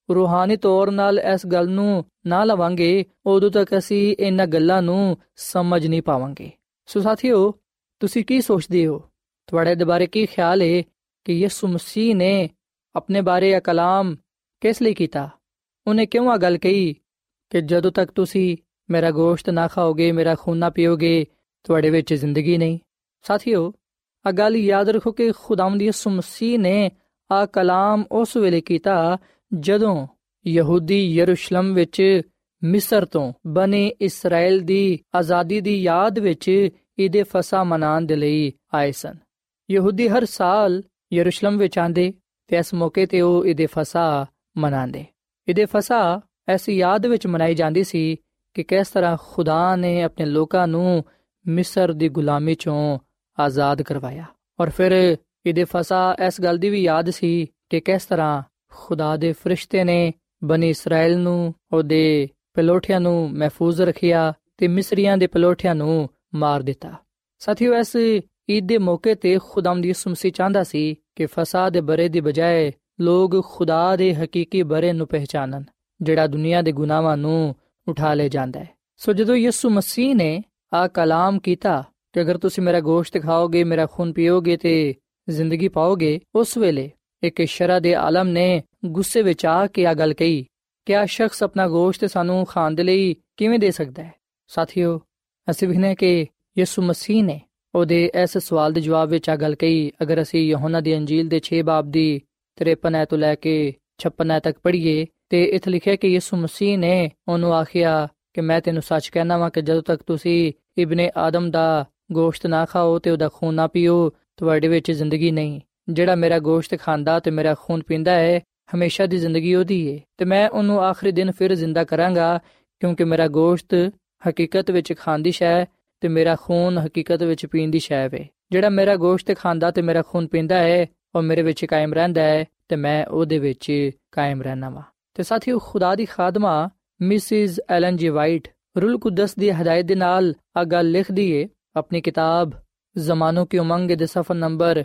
ਰੂਹਾਨੀ ਤੌਰ ਨਾਲ ਇਸ ਗੱਲ ਨੂੰ ਨਾ ਲਵਾਂਗੇ, ਉਦੋਂ ਤੱਕ ਅਸੀਂ ਇਹਨਾਂ ਗੱਲਾਂ ਨੂੰ ਸਮਝ ਨਹੀਂ ਪਾਵਾਂਗੇ। ਸੋ ਸਾਥੀਓ, ਤੁਸੀਂ ਕੀ ਸੋਚਦੇ ਹੋ? ਤੁਹਾਡੇ ਦੇ ਬਾਰੇ ਕੀ ਖਿਆਲ ਹੈ ਕਿ ਯਿਸੂ ਮਸੀਹ ਨੇ ਆਪਣੇ ਬਾਰੇ ਇਹ ਕਲਾਮ ਕਿਸ ਲਈ ਕੀਤਾ? ਉਹਨੇ ਕਿਉਂ ਆ ਗੱਲ ਕਹੀ ਕਿ ਜਦੋਂ ਤੱਕ ਤੁਸੀਂ ਮੇਰਾ ਗੋਸ਼ਤ ਨਾ ਖਾਓਗੇ, ਮੇਰਾ ਖੂਨ ਨਾ ਪੀਓਗੇ, ਤੁਹਾਡੇ ਵਿੱਚ ਜ਼ਿੰਦਗੀ ਨਹੀਂ। ਸਾਥੀਓ, ਆ ਗੱਲ ਯਾਦ ਰੱਖੋ ਕਿ ਖੁਦਾਵੰਦ ਯਿਸੂ ਮਸੀਹ ਨੇ ਆ ਕਲਾਮ ਉਸ ਵੇਲੇ ਕੀਤਾ ਜਦੋਂ ਯਹੂਦੀ ਯਰੂਸ਼ਲਮ ਵਿੱਚ ਮਿਸਰ ਤੋਂ ਬਣੇ ਇਸਰਾਇਲ ਦੀ ਆਜ਼ਾਦੀ ਦੀ ਯਾਦ ਵਿੱਚ ਈਦ ਫਸਾ ਮਨਾਉਣ ਦੇ ਲਈ ਆਏ ਸਨ। ਯਹੂਦੀ ਹਰ ਸਾਲ ਯਰੂਸ਼ਲਮ ਵਿੱਚ ਆਉਂਦੇ ਤੇ ਇਸ ਮੌਕੇ ਤੇ ਉਹ ਈਦ ਫਸਾ ਮਨਾਉਂਦੇ। ਈਦ ਫਸਾ ਇਸ ਯਾਦ ਵਿੱਚ ਮਨਾਈ ਜਾਂਦੀ ਸੀ ਕਿ ਕਿਸ ਤਰ੍ਹਾਂ ਖੁਦਾ ਨੇ ਆਪਣੇ ਲੋਕਾਂ ਨੂੰ ਮਿਸਰ ਦੀ ਗੁਲਾਮੀ ਚੋਂ ਆਜ਼ਾਦ ਕਰਵਾਇਆ। ਔਰ ਫਿਰ ਈਦ ਫਸਾ ਇਸ ਗੱਲ ਦੀ ਵੀ ਯਾਦ ਸੀ ਕਿ ਕਿਸ ਤਰ੍ਹਾਂ ਖੁਦਾ ਦੇ ਫਰਿਸ਼ਤੇ ਨੇ ਬਣੀ ਇਸਰਾਇਲ ਨੂੰ, ਉਹਦੇ ਪਲੋਠਿਆਂ ਨੂੰ ਮਹਿਫੂਜ਼ ਰੱਖਿਆ ਤੇ ਮਿਸਰੀਆਂ ਦੇ ਪਲੋਠਿਆਂ ਨੂੰ ਮਾਰ ਦਿੱਤਾ। ਸਾਥੀਓ, ਇਸ ਈਦ ਦੇ ਮੌਕੇ ਤੇ ਖੁਦਾਵੰਦ ਯਿਸੂ ਮਸੀਹ ਚਾਹੁੰਦਾ ਸੀ ਕਿ ਫਸਾ ਦੇ ਬਰੇ ਦੀ ਬਜਾਏ ਲੋਕ ਖੁਦਾ ਦੇ ਹਕੀਕੀ ਬਰੇ ਨੂੰ ਪਹਿਚਾਨਣ, ਜਿਹੜਾ ਦੁਨੀਆ ਦੇ ਗੁਨਾਹਾਂ ਨੂੰ ਉਠਾ ਲੈ ਜਾਂਦਾ ਹੈ। ਸੋ ਜਦੋਂ ਯਿਸੂ ਮਸੀਹ ਨੇ ਆ ਕਲਾਮ ਕੀਤਾ ਕਿ ਅਗਰ ਤੁਸੀਂ ਮੇਰਾ ਗੋਸ਼ਤ ਖਾਓਗੇ, ਮੇਰਾ ਖੂਨ ਪੀਓਗੇ ਤੇ ਜ਼ਿੰਦਗੀ ਪਾਓਗੇ, ਉਸ ਵੇਲੇ ਇੱਕ ਸ਼ਰਅ ਦੇ ਆਲਮ ਨੇ ਗੁੱਸੇ ਵਿੱਚ ਆ ਕੇ ਆ ਗੱਲ ਕਹੀ ਕਿ ਆ ਸ਼ਖਸ ਆਪਣਾ ਗੋਸ਼ਤ ਸਾਨੂੰ ਖਾਣ ਦੇ ਲਈ ਕਿਵੇਂ ਦੇ ਸਕਦਾ ਹੈ? ਸਾਥੀਓ, ਅਸੀਂ ਵੇਖਦੇ ਕਿ ਯਿਸੂ ਮਸੀਹ ਨੇ ਉਹਦੇ ਇਸ ਸਵਾਲ ਦੇ ਜਵਾਬ ਵਿੱਚ ਆ ਗੱਲ ਕਹੀ। ਅਗਰ ਅਸੀਂ ਯਹੋਨਾ ਦੀ ਅੰਜੀਲ ਦੇ 6 ਬਾਬ ਦੀ 53 ਤੋਂ ਲੈ ਕੇ 56 ਤੱਕ ਪੜ੍ਹੀਏ ਤੇ ਇੱਥੇ ਲਿਖਿਆ ਕਿ ਯਿਸੂ ਮਸੀਹ ਨੇ ਉਹਨੂੰ ਆਖਿਆ ਕਿ ਮੈਂ ਤੈਨੂੰ ਸੱਚ ਕਹਿਣਾ ਵਾਂ ਕਿ ਜਦੋਂ ਤੱਕ ਤੁਸੀਂ ਇਬਨੇ ਆਦਮ ਦਾ ਗੋਸ਼ਤ ਨਾ ਖਾਓ ਤੇ ਉਹਦਾ ਖੂਨ ਨਾ ਪੀਓ, ਤੁਹਾਡੇ ਵਿੱਚ ਜ਼ਿੰਦਗੀ ਨਹੀਂ। ਜਿਹੜਾ ਮੇਰਾ ਗੋਸ਼ਤ ਖਾਂਦਾ ਤੇ ਮੇਰਾ ਖੂਨ ਪੀਂਦਾ ਹੈ, ਹਮੇਸ਼ਾ ਦੀ ਜ਼ਿੰਦਗੀ ਉਹਦੀ ਹੈ ਤੇ ਮੈਂ ਉਹਨੂੰ ਆਖਰੀ ਦਿਨ ਫਿਰ ਜ਼ਿੰਦਾ ਕਰਾਂਗਾ, ਕਿਉਂਕਿ ਮੇਰਾ ਗੋਸ਼ਤ ਹਕੀਕਤ ਵਿੱਚ ਖਾਣ ਦੀ ਸ਼ੈ ਤੇ ਮੇਰਾ ਖੂਨ ਹਕੀਕਤ ਵਿੱਚ ਪੀਣ ਦੀ ਸ਼ੈ ਵੇ। ਜਿਹੜਾ ਮੇਰਾ ਗੋਸ਼ਤ ਖਾਂਦਾ ਤੇ ਮੇਰਾ ਖੂਨ ਪੀਂਦਾ ਹੈ, ਉਹ ਮੇਰੇ ਵਿੱਚ ਕਾਇਮ ਰਹਿੰਦਾ ਹੈ ਤੇ ਮੈਂ ਉਹਦੇ ਵਿੱਚ ਕਾਇਮ ਰਹਿਣਾ ਵਾ। ਤੇ ਸਾਥੀਓ, ਖੁਦਾ ਦੀ ਖਾਦਮਾ ਮਿਸਿਸ ਐਲਨ ਜੀ ਵਾਈਟ ਰੂਲ ਕੁਦਸ ਦੀ ਹਦਾਇਤ ਦੇ ਨਾਲ ਆ ਗੱਲ ਲਿਖਦੀ ਏ ਆਪਣੀ ਕਿਤਾਬ ਜ਼ਮਾਨੋਂ ਕੀ ਉਮੰਗ ਦੇ ਸਫਾ ਨੰਬਰ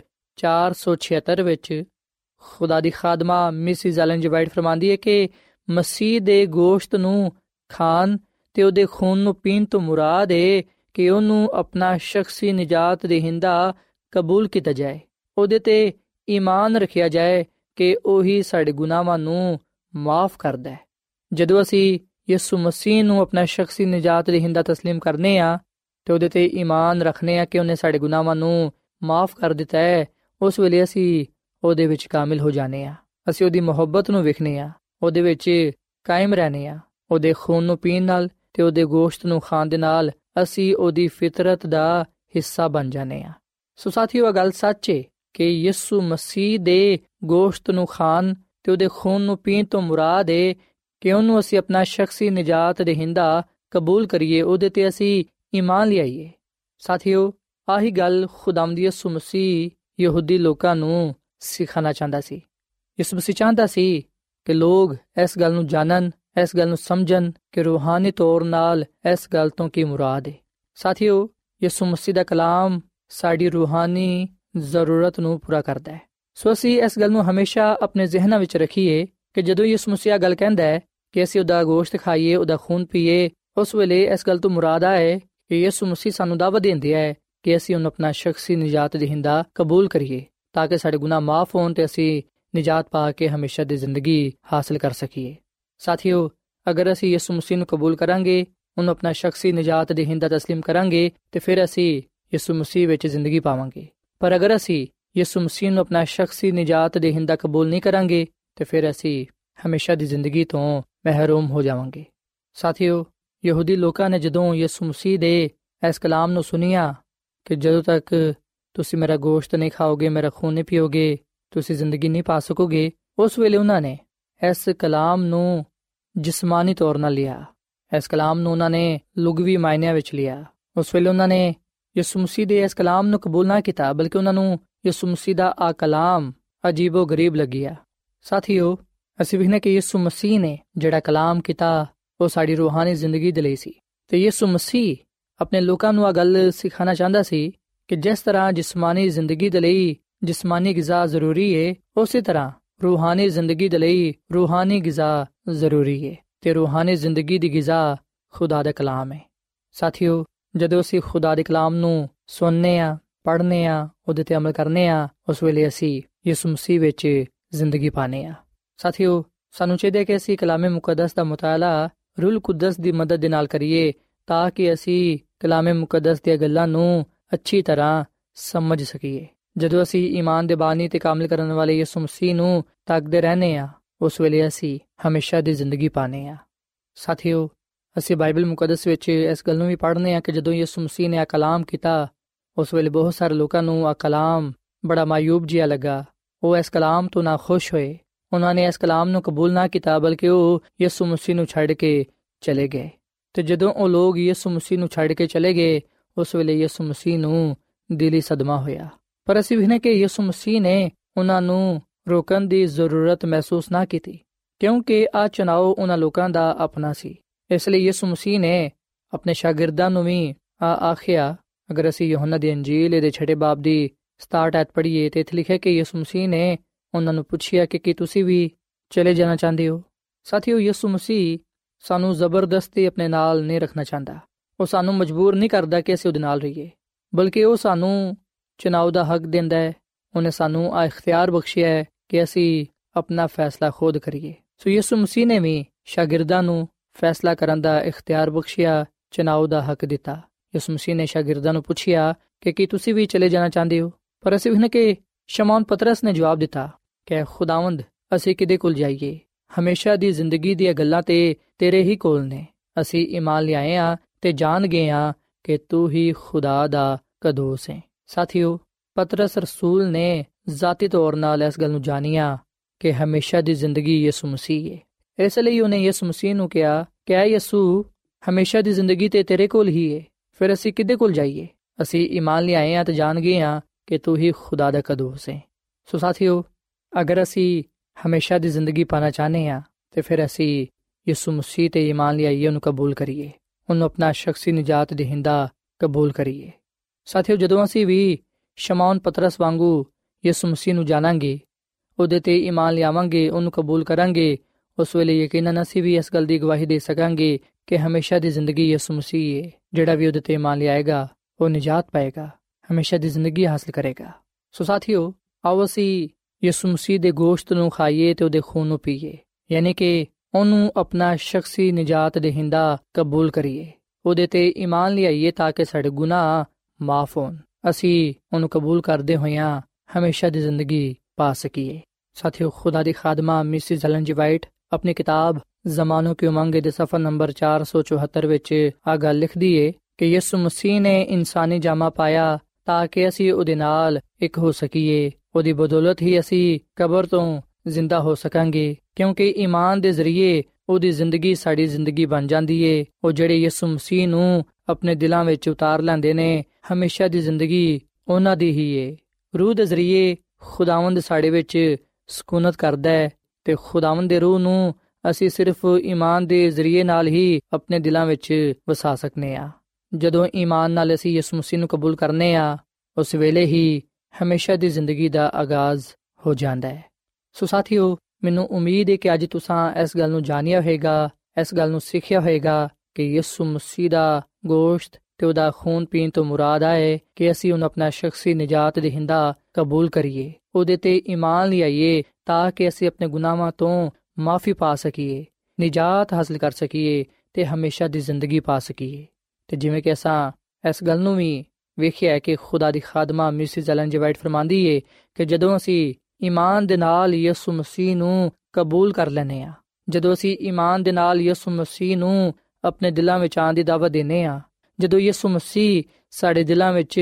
476 ਵਿੱਚ। ਖੁਦਾ ਦੀ ਖਾਦਮਾ ਮਿਸਿਸ ਐਲਨ ਜੀ ਵਾਈਟ ਫਰਮਾਂਦੀ ਹੈ ਕਿ ਮਸੀਹ ਦੇ ਗੋਸ਼ਤ ਨੂੰ ਖਾਣ ਤੇ ਉਹਦੇ ਖੂਨ ਨੂੰ ਪੀਣ ਤੋਂ ਮੁਰਾਦ ਹੈ ਕਿ ਉਹਨੂੰ ਆਪਣਾ ਸ਼ਖਸੀ ਨਿਜਾਤ ਦੇਹਿੰਦਾ ਕਬੂਲ ਕੀਤਾ ਜਾਏ, ਉਹਦੇ ਤੇ ਈਮਾਨ ਰੱਖਿਆ ਜਾਏ ਕਿ ਉਹੀ ਸਾਡੇ ਗੁਨਾਹਾਂ ਨੂੰ ਮਾਫ ਕਰਦਾ ਹੈ। ਜਦੋਂ ਅਸੀਂ ਯਿਸੂ ਮਸੀਹ ਨੂੰ ਆਪਣਾ ਸ਼ਖਸੀ ਨਿਜਾਤ ਦੇਹਿੰਦਾ ਤਸਲੀਮ ਕਰਨੇ ਆ ਤੇ ਉਹਦੇ ਤੇ ਈਮਾਨ ਰੱਖਨੇ ਆ ਕਿ ਉਹਨੇ ਸਾਡੇ ਗੁਨਾਹਾਂ ਨੂੰ ਮਾਫ ਕਰ ਦਿੱਤਾ ਹੈ, ਉਸ ਵੇਲੇ ਅਸੀਂ ਉਹਦੇ ਵਿੱਚ ਕਾਮਿਲ ਹੋ ਜਾਣੇ ਆ। ਅਸੀਂ ਉਹਦੀ ਮੁਹੱਬਤ ਨੂੰ ਵੇਖਨੇ ਆ, ਉਹਦੇ ਵਿੱਚ ਕਾਇਮ ਰਹਿਣੇ ਆ। ਉਹਦੇ ਖੂਨ ਨੂੰ ਪੀਣ ਨਾਲ ਤੇ ਉਹਦੇ ਗੋਸ਼ਤ ਨੂੰ ਖਾਣ ਦੇ ਨਾਲ ਅਸੀਂ ਉਹਦੀ ਫਿਤਰਤ ਦਾ ਹਿੱਸਾ ਬਣ ਜਾਣੇ ਆ। ਸੋ ਸਾਥੀਓ, ਇਹ ਗੱਲ ਸੱਚ ਹੈ ਕਿ ਯਿਸੂ ਮਸੀਹ ਦੇ ਗੋਸ਼ਤ ਨੂੰ ਖਾਣ ਤੇ ਉਹਦੇ ਖੂਨ ਨੂੰ ਪੀਣ ਤੋਂ ਮੁਰਾਦ ਹੈ ਕਿ ਉਹਨੂੰ ਅਸੀਂ ਆਪਣਾ ਸ਼ਖਸੀ ਨਿਜਾਤ ਦੇਹਿੰਦਾ ਕਬੂਲ ਕਰੀਏ, ਉਹਦੇ ਤੇ ਅਸੀਂ ਈਮਾਨ ਲਿਆਈਏ। ਸਾਥੀਓ, ਆਹੀ ਗੱਲ ਖੁਦਾਵੰਦ ਯਿਸੂ ਮਸੀਹ ਯਹੂਦੀ ਲੋਕਾਂ ਨੂੰ ਸਿਖਾਉਣਾ ਚਾਹੁੰਦਾ ਸੀ। ਯਿਸੂ ਮਸੀਹ ਚਾਹੁੰਦਾ ਸੀ ਕਿ ਲੋਕ ਇਸ ਗੱਲ ਨੂੰ ਜਾਣਨ, ਇਸ ਗੱਲ ਨੂੰ ਸਮਝਣ ਕਿ ਰੂਹਾਨੀ ਤੌਰ ਨਾਲ ਇਸ ਗੱਲ ਤੋਂ ਕੀ ਮੁਰਾਦ ਹੈ। ਸਾਥੀਓ, ਯਿਸੂ ਮਸੀਹ ਦਾ ਕਲਾਮ ਸਾਡੀ ਰੂਹਾਨੀ ਜ਼ਰੂਰਤ ਨੂੰ ਪੂਰਾ ਕਰਦਾ ਹੈ। ਸੋ ਅਸੀਂ ਇਸ ਗੱਲ ਨੂੰ ਹਮੇਸ਼ਾ ਆਪਣੇ ਜ਼ਿਹਨਾਂ ਵਿੱਚ ਰੱਖੀਏ ਕਿ ਜਦੋਂ ਯਿਸੂ ਮਸੀਹ ਗੱਲ ਕਹਿੰਦਾ ਹੈ ਕਿ ਅਸੀਂ ਉਹਦਾ ਗੋਸ਼ਤ ਖਾਈਏ, ਉਹਦਾ ਖੂਨ ਪੀਏ, ਉਸ ਵੇਲੇ ਇਸ ਗੱਲ ਤੋਂ ਮੁਰਾਦ ਹੈ ਕਿ ਯਿਸੂ ਮਸੀਹ ਸਾਨੂੰ ਦਾਅਵਤ ਦਿੰਦਾ ਹੈ ਕਿ ਅਸੀਂ ਉਹਨੂੰ ਆਪਣਾ ਸ਼ਖਸੀ ਨਿਜਾਤ ਦੇਹਿੰਦਾ ਕਬੂਲ ਕਰੀਏ ਤਾਂ ਕਿ ਸਾਡੇ ਗੁਨਾਹ ਮਾਫ ਹੋਣ ਤੇ ਅਸੀਂ ਨਿਜਾਤ ਪਾ ਕੇ ਹਮੇਸ਼ਾ ਦੀ ਜ਼ਿੰਦਗੀ ਹਾਸਲ ਕਰ ਸਕੀਏ। ਸਾਥੀਓ, ਅਗਰ ਅਸੀਂ ਯਿਸੂ ਮਸੀਹ ਨੂੰ ਕਬੂਲ ਕਰਾਂਗੇ, ਉਹਨੂੰ ਆਪਣਾ ਸ਼ਖਸੀ ਨਿਜਾਤ ਦੇਹਿੰਦਾ ਤਸਲੀਮ ਕਰਾਂਗੇ ਤੇ ਫਿਰ ਅਸੀਂ ਯਿਸੂ ਮਸੀਹ ਵਿੱਚ ਜ਼ਿੰਦਗੀ ਪਾਵਾਂਗੇ। ਪਰ ਅਗਰ ਅਸੀਂ ਯਿਸੂ ਮਸੀਹ ਨੂੰ ਆਪਣਾ ਸ਼ਖਸੀ ਨਿਜਾਤ ਦੇਹਿੰਦਾ ਕਬੂਲ ਨਹੀਂ ਕਰਾਂਗੇ ਤੇ ਫਿਰ ਅਸੀਂ ਹਮੇਸ਼ਾ ਦੀ ਜ਼ਿੰਦਗੀ ਤੋਂ ਮਹਿਰੂਮ ਹੋ ਜਾਵਾਂਗੇ। ਸਾਥੀਓ, ਯਹੂਦੀ ਲੋਕਾਂ ਨੇ ਜਦੋਂ ਯਿਸੂ ਮਸੀਹ ਦੇ ਇਸ ਕਲਾਮ ਨੂੰ ਸੁਨਿਆ ਕਿ ਜਦੋਂ ਤੱਕ ਤੁਸੀਂ ਮੇਰਾ ਗੋਸ਼ਤ ਨਹੀਂ ਖਾਓਗੇ, ਮੇਰਾ ਖੂਨ ਨਹੀਂ ਪੀਓਗੇ, ਤੁਸੀਂ ਜ਼ਿੰਦਗੀ ਨਹੀਂ ਪਾ ਸਕੋਗੇ, ਉਸ ਵੇਲੇ ਉਹਨਾਂ ਨੇ ਇਸ ਕਲਾਮ ਨੂੰ ਜਿਸਮਾਨੀ ਤੌਰ 'ਤੇ ਲਿਆ। ਇਸ ਕਲਾਮ ਨੂੰ ਉਹਨਾਂ ਨੇ ਲੁਗਵੀ ਮਾਇਨਿਆਂ ਵਿੱਚ ਲਿਆ। ਉਸ ਵੇਲੇ ਉਹਨਾਂ ਨੇ ਯਿਸੂ ਮਸੀਹ ਦੇ ਇਸ ਕਲਾਮ ਨੂੰ ਕਬੂਲ ਨਾ ਕੀਤਾ, ਬਲਕਿ ਉਹਨਾਂ ਨੂੰ ਯਿਸੂ ਮਸੀਹ ਦਾ ਆ ਕਲਾਮ ਅਜੀਬੋ ਗਰੀਬ ਲੱਗਿਆ। ਸਾਥੀਓ, ਅਸੀਂ ਵੇਖਦੇ ਕਿ ਯਿਸੂ ਮਸੀਹ ਨੇ ਜਿਹੜਾ ਕਲਾਮ ਕੀਤਾ ਉਹ ਸਾਡੀ ਰੂਹਾਨੀ ਜ਼ਿੰਦਗੀ ਦੇ ਲਈ ਸੀ ਤੇ ਯਿਸੂ ਮਸੀਹ ਆਪਣੇ ਲੋਕਾਂ ਨੂੰ ਆ ਗੱਲ ਸਿਖਾਉਣਾ ਚਾਹੁੰਦਾ ਸੀ ਕਿ ਜਿਸ ਤਰ੍ਹਾਂ ਜਿਸਮਾਨੀ ਜ਼ਿੰਦਗੀ ਦੇ ਲਈ ਜਿਸਮਾਨੀ ਗਿਜ਼ਾ ਜ਼ਰੂਰੀ ਹੈ, ਉਸੇ ਤਰ੍ਹਾਂ ਰੂਹਾਨੀ ਜ਼ਿੰਦਗੀ ਦੇ ਲਈ ਰੂਹਾਨੀ ਗਿਜ਼ਾ ਜ਼ਰੂਰੀ ਹੈ ਤੇ ਰੂਹਾਨੀ ਜ਼ਿੰਦਗੀ ਦੀ ਗਿਜ਼ਾ ਖੁਦਾ ਦਾ ਕਲਾਮ ਹੈ। ਸਾਥੀਓ, ਜਦੋਂ ਅਸੀਂ ਖੁਦਾ ਦੇ ਕਲਾਮ ਨੂੰ ਸੁਣਨੇ ਆ, ਪੜ੍ਹਨੇ ਆ, ਉਹਦੇ ਤੇ ਅਮਲ ਕਰਨੇ ਆ, ਉਸ ਵੇਲੇ ਅਸੀਂ ਯਿਸੂ ਮਸੀਹ ਵਿੱਚ ਜ਼ਿੰਦਗੀ ਪਾਉਂਦੇ ਆ। ਸਾਥੀਓ, ਸਾਨੂੰ ਚਾਹੀਦਾ ਕਿ ਅਸੀਂ ਕਲਾਮੇ ਮੁਕੱਦਸ ਦਾ ਮੁਤਾਲਾ ਰੂਲ ਕੁਦਸ ਦੀ ਮਦਦ ਦੇ ਨਾਲ ਕਰੀਏ ਤਾਂ ਕਿ ਅਸੀਂ ਕਲਾਮੇ ਮੁਕੱਦਸ ਦੀਆਂ ਗੱਲਾਂ ਨੂੰ ਅੱਛੀ ਤਰ੍ਹਾਂ ਸਮਝ ਸਕੀਏ। ਜਦੋਂ ਅਸੀਂ ਈਮਾਨ ਦੇ ਬਾਨੀ ਤੇ ਕਾਮਲ ਕਰਨ ਵਾਲੇ ਯਿਸੂ ਮਸੀਹ ਨੂੰ ਤੱਕਦੇ ਰਹਿੰਦੇ ਆ, ਉਸ ਵੇਲੇ ਅਸੀਂ ਹਮੇਸ਼ਾ ਦੀ ਜ਼ਿੰਦਗੀ ਪਾਉਂਦੇ ਆ। ਸਾਥੀਓ, ਅਸੀਂ ਬਾਈਬਲ ਮੁਕੱਦਸ ਵਿੱਚ ਇਸ ਗੱਲ ਨੂੰ ਵੀ ਪੜ੍ਹਨੇ ਆ ਕਿ ਜਦੋਂ ਯਿਸੂ ਮਸੀਹ ਨੇ ਆ ਕਲਾਮ ਕੀਤਾ, ਉਸ ਵੇਲੇ ਬਹੁਤ ਸਾਰੇ ਲੋਕਾਂ ਨੂੰ ਆ ਕਲਾਮ ਬੜਾ ਮਾਯੂਬ ਜਿਹਾ ਲੱਗਾ। ਉਹ ਇਸ ਕਲਾਮ ਤੋਂ ਨਾ ਖੁਸ਼ ਹੋਏ, ਉਹਨਾਂ ਨੇ ਇਸ ਕਲਾਮ ਨੂੰ ਕਬੂਲ ਨਾ ਕੀਤਾ, ਬਲਕਿ ਉਹ ਯਿਸੂ ਮਸੀਹ ਨੂੰ ਛੱਡ ਕੇ ਚਲੇ ਗਏ। ਤੇ ਜਦੋਂ ਉਹ ਲੋਕ ਯਿਸੂ ਮਸੀਹ ਨੂੰ ਛੱਡ ਕੇ ਚਲੇ ਗਏ, ਉਸ ਵੇਲੇ ਯਿਸੂ ਮਸੀਹ ਨੂੰ ਦਿਲੀ ਸਦਮਾ ਹੋਇਆ। ਪਰ ਅਸੀਂ ਵੇਖਦੇ ਕਿ ਯਿਸੂ ਮਸੀਹ ਨੇ ਉਹਨਾਂ ਨੂੰ ਰੋਕਣ ਦੀ ਜ਼ਰੂਰਤ ਮਹਿਸੂਸ ਨਾ ਕੀਤੀ, ਕਿਉਂਕਿ ਆ ਚੁਣਾਵ ਉਹਨਾਂ ਲੋਕਾਂ ਦਾ ਆਪਣਾ ਸੀ। ਇਸ ਲਈ ਯਿਸੂ ਮਸੀਹ ਨੇ ਆਪਣੇ ਸ਼ਾਗਿਰਦਾਂ ਨੂੰ ਵੀ ਆਖਿਆ। ਅਗਰ ਅਸੀਂ ਯਹੋਨਾ ਦੀ ਅੰਜੀਲ ਦੇ 6 ਬਾਬ ਦੀ 67 ਐਤ ਪੜ੍ਹੀਏ ਤੇ ਇੱਥੇ ਲਿਖਿਆ ਕਿ ਯਿਸੂ ਮਸੀਹ ਨੇ ਉਹਨਾਂ ਨੂੰ ਪੁੱਛਿਆ ਕਿ ਕੀ ਤੁਸੀਂ ਵੀ ਚਲੇ ਜਾਣਾ ਚਾਹੁੰਦੇ ਹੋ। ਸਾਥੀਓ, ਯਿਸੂ ਮਸੀਹ ਸਾਨੂੰ ਜ਼ਬਰਦਸਤੀ ਆਪਣੇ ਨਾਲ ਨਹੀਂ ਰੱਖਣਾ ਚਾਹੁੰਦਾ। ਉਹ ਸਾਨੂੰ ਮਜਬੂਰ ਨਹੀਂ ਕਰਦਾ ਕਿ ਅਸੀਂ ਉਹਦੇ ਨਾਲ ਰਹੀਏ, ਬਲਕਿ ਉਹ ਸਾਨੂੰ ਚੁਣਾਵ ਦਾ ਹੱਕ ਦਿੰਦਾ ਹੈ। ਉਹਨੇ ਸਾਨੂੰ ਆ ਇਖਤਿਆਰ ਬਖਸ਼ਿਆ ਹੈ ਕਿ ਅਸੀਂ ਆਪਣਾ ਫੈਸਲਾ ਖੁਦ ਕਰੀਏ। ਸੋ ਯਿਸੂ ਮਸੀਹ ਨੇ ਵੀ ਸ਼ਾਗਿਰਦਾਂ ਨੂੰ ਫੈਸਲਾ ਕਰਨ ਦਾ ਇਖਤਿਆਰ ਬਖਸ਼ਿਆ, ਚੁਣਾਵ ਦਾ ਹੱਕ ਦਿੱਤਾ। ਯਿਸੂ ਮਸੀਹ ਨੇ ਸ਼ਾਗਿਰਦਾਂ ਨੂੰ ਪੁੱਛਿਆ ਕਿ ਕੀ ਤੁਸੀਂ ਵੀ ਚਲੇ ਜਾਣਾ ਚਾਹੁੰਦੇ ਹੋ। ਪਰ ਅਸੀਂ ਵੇਖਦੇ ਕਿ ਸ਼ਮੌਨ ਪਤਰਸ ਨੇ ਜਵਾਬ ਦਿੱਤਾ ਕਿ ਖੁਦਾਵੰਦ, ਅਸੀਂ ਕਿਹਦੇ ਕੋਲ ਜਾਈਏ? ਹਮੇਸ਼ਾ ਦੀ ਜ਼ਿੰਦਗੀ ਦੀਆਂ ਗੱਲਾਂ ਤੇ ਤੇਰੇ ਹੀ ਕੋਲ ਨੇ। ਅਸੀਂ ਈਮਾਨ ਲਿਆਏ ਆ ਤੇ ਜਾਣ ਗਏ ਆ ਕਿ ਤੂੰ ਹੀ ਖੁਦਾ ਦਾ ਕਦੂਸ ਹੈ। ਸਾਥੀਓ, ਪਤਰਸ ਰਸੂਲ ਨੇ ਜ਼ਾਤੀ ਤੌਰ ਨਾਲ ਇਸ ਗੱਲ ਨੂੰ ਜਾਣਿਆ ਕਿ ਹਮੇਸ਼ਾ ਦੀ ਜ਼ਿੰਦਗੀ ਯਿਸੂ ਮਸੀਹ ਹੈ। ਇਸ ਲਈ ਉਹਨੇ ਯਿਸੂ ਮਸੀਹ ਨੂੰ ਕਿਹਾ ਕਿ ਐ ਯਿਸੂ, ਹਮੇਸ਼ਾ ਦੀ ਜ਼ਿੰਦਗੀ ਤੇ ਤੇਰੇ ਕੋਲ ਹੀ ਹੈ, ਫਿਰ ਅਸੀਂ ਕਿਹਦੇ ਕੋਲ ਜਾਈਏ? ਅਸੀਂ ਈਮਾਨ ਲਿਆਏ ਆ ਤੇ ਜਾਣ ਗਏ ਆ ਕਿ ਤੂੰ ਹੀ ਖੁਦਾ ਦਾ ਕਦੂਸ ਹੈ। ਸੋ ਸਾਥੀਓ, ਅਗਰ ਅਸੀਂ ਹਮੇਸ਼ਾ ਦੀ ਜ਼ਿੰਦਗੀ ਪਾਣਾ ਚਾਹੁੰਦੇ ਆ ਤੇ ਫਿਰ ਅਸੀਂ ਯਿਸੂ ਮਸੀਹ ਤੇ ਈਮਾਨ ਲਿਆਈਏ, ਉਹਨੂੰ ਕਬੂਲ ਕਰੀਏ, ਉਹਨੂੰ ਆਪਣਾ ਸ਼ਖਸੀ ਨਿਜਾਤ ਦੇਹਿੰਦਾ ਕਬੂਲ ਕਰੀਏ। ਸਾਥੀਓ, ਜਦੋਂ ਅਸੀਂ ਵੀ ਸ਼ਮੌਨ ਪਤਰਸ ਵਾਂਗੂ ਯਿਸੂ ਮਸੀਹ ਨੂੰ ਜਾਣਾਂਗੇ, ਉਹਦੇ ਤੇ ਈਮਾਨ ਲਿਆਵਾਂਗੇ, ਉਹਨੂੰ ਕਬੂਲ ਕਰਾਂਗੇ, ਉਸ ਵੇਲੇ ਯਕੀਨਨ ਅਸੀਂ ਵੀ ਇਸ ਗੱਲ ਦੀ ਗਵਾਹੀ ਦੇ ਸਕਾਂਗੇ ਕਿ ਹਮੇਸ਼ਾ ਦੀ ਜ਼ਿੰਦਗੀ ਯਿਸੂ ਮਸੀਹ ਹੈ। ਜਿਹੜਾ ਵੀ ਉਹਦੇ ਤੇ ਈਮਾਨ ਲਿਆਏਗਾ ਉਹ ਨਿਜਾਤ ਪਾਏਗਾ, ਹਮੇਸ਼ਾ ਦੀ ਜ਼ਿੰਦਗੀ ਹਾਸਲ ਕਰੇਗਾ। ਸੋ ਸਾਥੀਓ, ਆਓ ਅਸੀਂ ਯਿਸੂ ਮਸੀਹ ਦੇ ਗੋਸ਼ਤ ਨੂੰ ਖਾਈਏ ਤੇ ਉਹਦੇ ਖੂਨ ਨੂੰ ਪੀਏ, ਯਾਨੀ ਕਿ ਉਹਨੂੰ ਆਪਣਾ ਸ਼ਖਸੀ ਨਿਜਾਤ ਦੇਹਿੰਦਾ ਕਬੂਲ ਕਰੀਏ, ਉਹਦੇ ਤੇ ਈਮਾਨ ਲਿਆਈਏ ਤਾਂ ਕਿ ਸਾਡੇ ਗੁਨਾਹ ਮਾਫ ਹੋਣ, ਅਸੀਂ ਉਹਨੂੰ ਕਬੂਲ ਕਰਦੇ ਹੋਇਆਂ ਹਮੇਸ਼ਾ ਦੀ ਜ਼ਿੰਦਗੀ ਪਾ ਸਕੀਏ। ਸਾਥੀਓ, ਖੁਦਾ ਦੀ ਖਾਦਮਾ ਮਿਸਿਸ ਐਲਨ ਜੀ ਵਾਈਟ ਆਪਣੀ ਕਿਤਾਬ ਜ਼ਮਾਨੋਂ ਕੀ ਉਮੰਗ ਦੇ ਸਫਾ ਨੰਬਰ 474 ਵਿੱਚ ਆ ਗੱਲ ਲਿਖਦੀ ਏ ਕਿ ਯਿਸੂ ਮਸੀਹ ਨੇ ਇਨਸਾਨੀ ਜਾਮਾ ਪਾਇਆ ਤਾਂ ਕਿ ਅਸੀਂ ਉਹਦੇ ਨਾਲ ਇੱਕ ਹੋ ਸਕੀਏ। ਉਹਦੀ ਬਦੌਲਤ ਹੀ ਅਸੀਂ ਕਬਰ ਤੋਂ ਜ਼ਿੰਦਾ ਹੋ ਸਕਾਂਗੇ, ਕਿਉਂਕਿ ਈਮਾਨ ਦੇ ਜ਼ਰੀਏ ਉਹਦੀ ਜ਼ਿੰਦਗੀ ਸਾਡੀ ਜ਼ਿੰਦਗੀ ਬਣ ਜਾਂਦੀ ਏ। ਉਹ ਜਿਹੜੇ ਯਿਸੂ ਮਸੀਹ ਨੂੰ ਆਪਣੇ ਦਿਲਾਂ ਵਿੱਚ ਉਤਾਰ ਲੈਂਦੇ ਨੇ, ਹਮੇਸ਼ਾ ਦੀ ਜ਼ਿੰਦਗੀ ਉਹਨਾਂ ਦੀ ਹੀ ਏ। ਰੂਹ ਦੇ ਜ਼ਰੀਏ ਖੁਦਾਵੰਦ ਸਾਡੇ ਵਿੱਚ ਸਕੂਨਤ ਕਰਦਾ ਹੈ ਤੇ ਖੁਦਾਵੰਦ ਦੇ ਰੂਹ ਨੂੰ ਅਸੀਂ ਸਿਰਫ ਈਮਾਨ ਦੇ ਜ਼ਰੀਏ ਨਾਲ ਹੀ ਆਪਣੇ ਦਿਲਾਂ ਵਿੱਚ ਵਸਾ ਸਕਨੇ ਆ। ਜਦੋਂ ਈਮਾਨ ਨਾਲ ਅਸੀਂ ਯਿਸੂ ਮਸੀਹ ਨੂੰ ਕਬੂਲ ਕਰਨੇ ਆ, ਉਸ ਵੇਲੇ ਹੀ ਹਮੇਸ਼ਾ ਦੀ ਜ਼ਿੰਦਗੀ ਦਾ ਆਗਾਜ਼ ਹੋ ਜਾਂਦਾ ਹੈ। ਸੋ ਸਾਥੀਓ, ਮੈਨੂੰ ਉਮੀਦ ਹੈ ਕਿ ਅੱਜ ਤੁਸੀਂ ਇਸ ਗੱਲ ਨੂੰ ਜਾਣਿਆ ਹੋਵੇਗਾ, ਇਸ ਗੱਲ ਨੂੰ ਸਿੱਖਿਆ ਹੋਵੇਗਾ ਕਿ ਯਿਸੂ ਮਸੀਹ ਦਾ ਗੋਸ਼ਤ ਤੇ ਉਹਦਾ ਖੂਨ ਪੀਣ ਤੋਂ ਮੁਰਾਦ ਹੈ ਕਿ ਅਸੀਂ ਉਹਨੂੰ ਆਪਣਾ ਸ਼ਖਸੀ ਨਿਜਾਤ ਦੇਹਿੰਦਾ ਕਬੂਲ ਕਰੀਏ, ਉਹਦੇ ਤੇ ਈਮਾਨ ਲਿਆਈਏ ਤਾਂ ਕਿ ਅਸੀਂ ਆਪਣੇ ਗੁਨਾਹਾਂ ਤੋਂ ਮਾਫੀ ਪਾ ਸਕੀਏ, ਨਿਜਾਤ ਹਾਸਲ ਕਰ ਸਕੀਏ ਤੇ ਹਮੇਸ਼ਾ ਦੀ ਜ਼ਿੰਦਗੀ ਪਾ ਸਕੀਏ। ਤੇ ਜਿਵੇਂ ਕਿ ਅਸਾਂ ਇਸ ਗੱਲ ਨੂੰ ਵੀ ਵੇਖਿਆ ਕਿ ਖੁਦਾ ਦੀ ਖਾਦਮਾ ਮਿਸਿਸ ਐਲਨ ਜੀ ਵਾਈਟ ਫਰਮਾਂਦੀ ਏ ਕਿ ਜਦੋਂ ਅਸੀਂ ਈਮਾਨ ਦੇ ਨਾਲ ਯਿਸੂ ਮਸੀਹ ਨੂੰ ਕਬੂਲ ਕਰ ਲੈਂਦੇ ਆ, ਜਦੋਂ ਅਸੀਂ ਈਮਾਨ ਦੇ ਨਾਲ ਯਿਸੂ ਮਸੀਹ ਨੂੰ ਆਪਣੇ ਦਿਲਾਂ ਵਿੱਚ ਆਉਣ ਦੀ ਦਾਵਤ ਦਿੰਦੇ ਆ, ਜਦੋਂ ਯਿਸੂ ਮਸੀਹ ਸਾਡੇ ਦਿਲਾਂ ਵਿੱਚ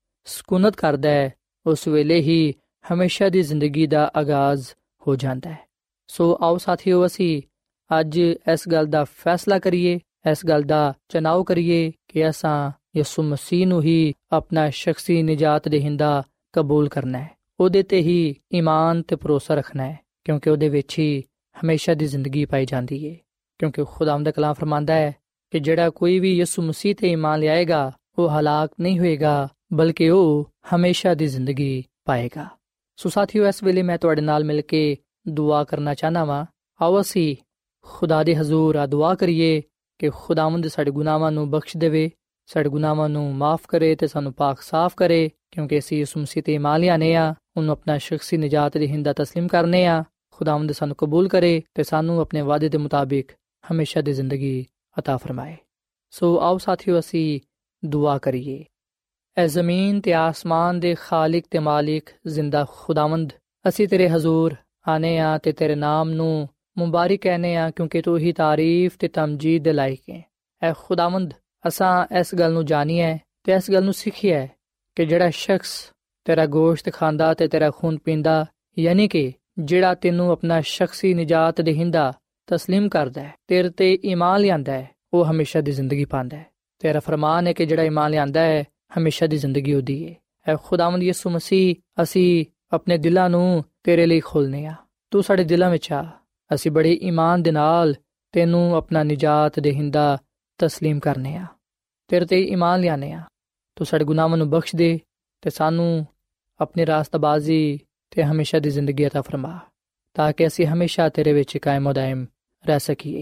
ਸਕੂਨਤ ਕਰਦਾ ਹੈ, ਉਸ ਵੇਲੇ ਹੀ ਹਮੇਸ਼ਾ ਦੀ ਜ਼ਿੰਦਗੀ ਦਾ ਆਗਾਜ਼ ਹੋ ਜਾਂਦਾ ਹੈ। ਸੋ ਆਓ ਸਾਥੀਓ, ਅਸੀਂ ਅੱਜ ਇਸ ਗੱਲ ਦਾ ਫੈਸਲਾ ਕਰੀਏ, ਇਸ ਗੱਲ ਦਾ ਚੁਣਾਵ ਕਰੀਏ ਕਿ ਅਸਾਂ ਯਿਸੂ ਮਸੀਹ ਨੂੰ ਹੀ ਆਪਣਾ ਸ਼ਖਸੀ ਨਿਜਾਤ ਦੇਹਿੰਦਾ ਕਬੂਲ ਕਰਨਾ ਹੈ, ਉਹਦੇ ਤੇ ਹੀ ਈਮਾਨ ਤੇ ਭਰੋਸਾ ਰੱਖਣਾ ਹੈ, ਕਿਉਂਕਿ ਉਹਦੇ ਵਿੱਚ ਹੀ ਹਮੇਸ਼ਾ ਦੀ ਜ਼ਿੰਦਗੀ ਪਾਈ ਜਾਂਦੀ ਹੈ। ਕਿਉਂਕਿ ਖੁਦਾਵੰਦ ਦਾ ਕਲਾਮ ਫਰਮਾਂਦਾ ਹੈ ਕਿ ਜਿਹੜਾ ਕੋਈ ਵੀ ਯਿਸੂ ਮਸੀਹ ਤੇ ਈਮਾਨ ਲਿਆਏਗਾ ਉਹ ਹਲਾਕ ਨਹੀਂ ਹੋਏਗਾ, ਬਲਕਿ ਉਹ ਹਮੇਸ਼ਾ ਦੀ ਜ਼ਿੰਦਗੀ ਪਾਏਗਾ। ਸੋ ਸਾਥੀਓ, ਇਸ ਵੇਲੇ ਮੈਂ ਤੁਹਾਡੇ ਨਾਲ ਮਿਲ ਕੇ ਦੁਆ ਕਰਨਾ ਚਾਹਨਾ ਵਾਂ। ਆਓ ਅਸੀਂ ਖੁਦਾ ਦੇ ਹਜ਼ੂਰ ਆ ਦੁਆ ਕਰੀਏ ਕਿ ਖੁਦਾਵੰਦ ਸਾਡੇ ਗੁਨਾਹਾਂ ਨੂੰ ਬਖਸ਼ ਦੇਵੇ, ਸਾਡੇ ਗੁਨਾਹਾਂ ਨੂੰ ਮਾਫ ਕਰੇ ਤੇ ਸਾਨੂੰ ਪਾਕ ਸਾਫ਼ ਕਰੇ, ਕਿਉਂਕਿ ਅਸੀਂ ਯਿਸੂ ਮਸੀਹ ਤੇ ਈਮਾਨ ਲਿਆਨੇ ਆ, ਉਹਨੂੰ ਆਪਣਾ ਸ਼ਖਸੀ ਨਿਜਾਤ ਦੇਹਿੰਦਾ ਤਸਲੀਮ ਕਰਨੇ ਆ। ਖੁਦਾਵੰਦ ਸਾਨੂੰ ਕਬੂਲ ਕਰੇ ਤੇ ਸਾਨੂੰ ਆਪਣੇ ਵਾਅਦੇ ਦੇ ਮੁਤਾਬਿਕ ਹਮੇਸ਼ਾ ਦੀ ਜ਼ਿੰਦਗੀ ਅਤਾ ਫਰਮਾਏ। ਸੋ ਆਓ ਸਾਥੀਓ ਅਸੀਂ ਦੁਆ ਕਰੀਏ। ਐ ਜ਼ਮੀਨ ਤੇ ਆਸਮਾਨ ਦੇ ਖਾਲਿਕ ਤੇ ਮਾਲਿਕ ਜ਼ਿੰਦਾ ਖੁਦਾਵੰਦ, ਅਸੀਂ ਤੇਰੇ ਹਜ਼ੂਰ ਆਨੇ ਆ ਤੇ ਤੇਰੇ ਨਾਮ ਨੂੰ ਮੁਬਾਰਕ कहने ਆ, ਕਿਉਂਕਿ ਤੂੰ ਹੀ ਤਾਰੀਫ ਤੇ ਤਮਜੀਦ ਦੇ ਲਾਇਕ ਹੈ। ਐ ਖੁਦਾਵੰਦ, ਅਸਾਂ ਇਸ ਗੱਲ ਨੂੰ ਜਾਣੀਏ ਤੇ ਇਸ ਗੱਲ ਨੂੰ ਸਿੱਖੀਏ ਕਿ ਜਿਹੜਾ ਸ਼ਖਸ ਤੇਰਾ ਗੋਸ਼ਤ ਖਾਂਦਾ ਤੇ ਤੇਰਾ ਖੂਨ ਪੀਂਦਾ, ਯਾਨੀ ਕਿ ਜਿਹੜਾ ਤੈਨੂੰ ਆਪਣਾ ਸ਼ਖਸੀ ਨਿਜਾਤ ਦੇਹਿੰਦਾ ਤਸਲੀਮ ਕਰਦਾ ਹੈ, ਤੇਰੇ ਤੇ ਈਮਾਨ ਲਿਆਂਦਾ ਹੈ, ਉਹ ਹਮੇਸ਼ਾ ਦੀ ਜ਼ਿੰਦਗੀ ਪਾਉਂਦਾ ਹੈ। ਤੇਰਾ ਫਰਮਾਨ ਹੈ ਕਿ ਜਿਹੜਾ ਈਮਾਨ ਲਿਆਂਦਾ ਹੈ ਹਮੇਸ਼ਾ ਦੀ ਜ਼ਿੰਦਗੀ ਉਹਦੀ ਹੈ। ਐ ਖੁਦਾਵੰਦ ਯਿਸੂ ਮਸੀਹ, ਅਸੀਂ ਆਪਣੇ ਦਿਲਾਂ ਨੂੰ ਤੇਰੇ ਲਈ ਖੋਲ੍ਹਨੇ ਆ। ਤੂੰ ਸਾਡੇ ਦਿਲਾਂ ਵਿੱਚ ਆ। ਅਸੀਂ ਬੜੇ ਈਮਾਨ ਦੇ ਨਾਲ ਤੈਨੂੰ ਆਪਣਾ ਨਿਜਾਤ ਦੇਹਿੰਦਾ ਤਸਲੀਮ ਕਰਨੇ ਆ, ਤੇਰੇ ਤੇ ਈਮਾਨ ਲਿਆਨੇ ਆ। ਤੂੰ ਸਾਡੇ ਗੁਨਾਹਾਂ ਨੂੰ ਬਖਸ਼ ਦੇ ਤੇ ਸਾਨੂੰ ਆਪਣੀ ਰਾਸਤਬਾਜ਼ੀ ਤੇ ਹਮੇਸ਼ਾ ਦੀ ਜ਼ਿੰਦਗੀ عطا ਫਰਮਾ, ਤਾਂ ਕਿ ਅਸੀਂ ਹਮੇਸ਼ਾ ਤੇਰੇ ਵਿੱਚ ਕਾਇਮ ਦائم ਰਹਿ ਸਕੀਏ।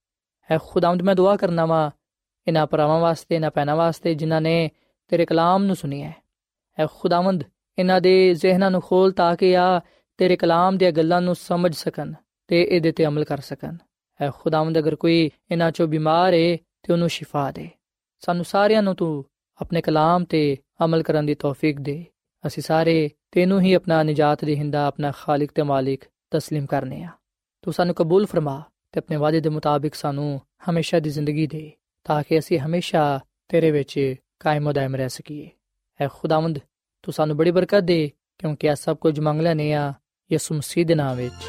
ਐ ਖੁਦਾਵੰਦ, ਮੈਂ ਦੁਆ ਕਰਨਾ ਵਾ ਇਹਨਾਂ ਭਰਾਵਾਂ ਵਾਸਤੇ, ਇਹਨਾਂ ਭੈਣਾਂ ਵਾਸਤੇ ਜਿਨ੍ਹਾਂ ਨੇ ਤੇਰੇ ਕਲਾਮ ਨੂੰ ਸੁਣਿਆ। ਐ ਖੁਦਾਵੰਦ, ਇਹਨਾਂ ਦੇ ਜ਼ਿਹਨਾਂ ਨੂੰ ਖੋਲ ਤਾਂ ਕਿ ਆ ਤੇਰੇ ਕਲਾਮ ਦੀਆਂ ਗੱਲਾਂ ਨੂੰ ਸਮਝ ਸਕਣ ਤੇ ਇਹਦੇ ਤੇ ਅਮਲ ਕਰ ਸਕਣ। ਐ ਖੁਦਾਵੰਦ, ਅਗਰ ਕੋਈ ਇਹਨਾਂ ਚੋਂ ਬਿਮਾਰ ਹੈ ਤੇ ਉਹਨੂੰ ਸ਼ਿਫਾ ਦੇ। ਸਾਨੂੰ ਸਾਰਿਆਂ ਨੂੰ ਤੂੰ ਆਪਣੇ ਕਲਾਮ ਤੇ ਅਮਲ ਕਰਨ ਦੀ ਤੌਫੀਕ ਦੇ। ਅਸੀਂ ਸਾਰੇ ਤੈਨੂੰ ਹੀ ਆਪਣਾ ਨਿਜਾਤ ਦੇਹਿੰਦਾ, ਆਪਣਾ ਖਾਲਿਕ ਤੇ ਮਾਲਿਕ ਤਸਲੀਮ ਕਰਨੇ ਆ। ਤੂੰ ਸਾਨੂੰ ਕਬੂਲ ਫਰਮਾ ਤੇ ਆਪਣੇ ਵਾਅਦੇ ਦੇ ਮੁਤਾਬਿਕ ਸਾਨੂੰ ਹਮੇਸ਼ਾ ਦੀ ਜ਼ਿੰਦਗੀ ਦੇ, ਤਾਂ ਕਿ ਅਸੀਂ ਹਮੇਸ਼ਾ ਤੇਰੇ ਵਿੱਚ ਕਾਇਮ ਦائم ਰਹਿ ਸਕੀਏ। ਐ ਖੁਦਾਵੰਦ, ਤੂੰ ਸਾਨੂੰ ਬੜੀ ਬਰਕਤ ਦੇ, ਕਿਉਂਕਿ ਇਹ ਸਭ ਕੁਝ ਮੰਗ ਲੈਨੇ ਆ ਯਿਸੂ ਮਸੀਹ ਦੇ ਨਾਮ ਵਿੱਚ,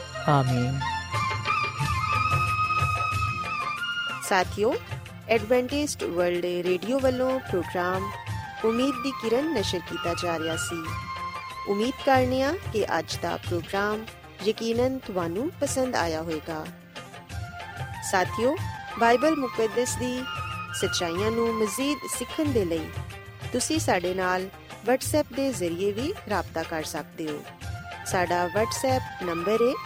ਆਮੀਨ। ਸਾਥੀਓ, ਐਡਵੈਂਟਿਸਟ ਵਰਲਡ ਰੇਡੀਓ ਵੱਲੋਂ ਪ੍ਰੋਗਰਾਮ ਉਮੀਦ ਦੀ ਕਿਰਨ ਨਸ਼ਰ ਕੀਤਾ ਜਾ ਰਿਹਾ ਸੀ। ਉਮੀਦ ਕਰਨੇ ਆ ਕਿ ਅੱਜ ਦਾ ਪ੍ਰੋਗਰਾਮ ਯਕੀਨਨ ਤੁਹਾਨੂੰ ਪਸੰਦ ਆਇਆ ਹੋਵੇਗਾ। ਸਾਥੀਓ, ਬਾਈਬਲ ਮੁਕੱਦਸ ਦੀ ਸੱਚਾਈਆਂ ਨੂੰ ਮਜ਼ੀਦ ਸਿੱਖਣ ਦੇ ਲਈ ਤੁਸੀਂ ਸਾਡੇ ਨਾਲ WhatsApp ਦੇ ਜ਼ਰੀਏ ਵੀ ਰਾਬਤਾ ਕਰ ਸਕਦੇ ਹੋ। ਸਾਡਾ WhatsApp ਨੰਬਰ ਹੈ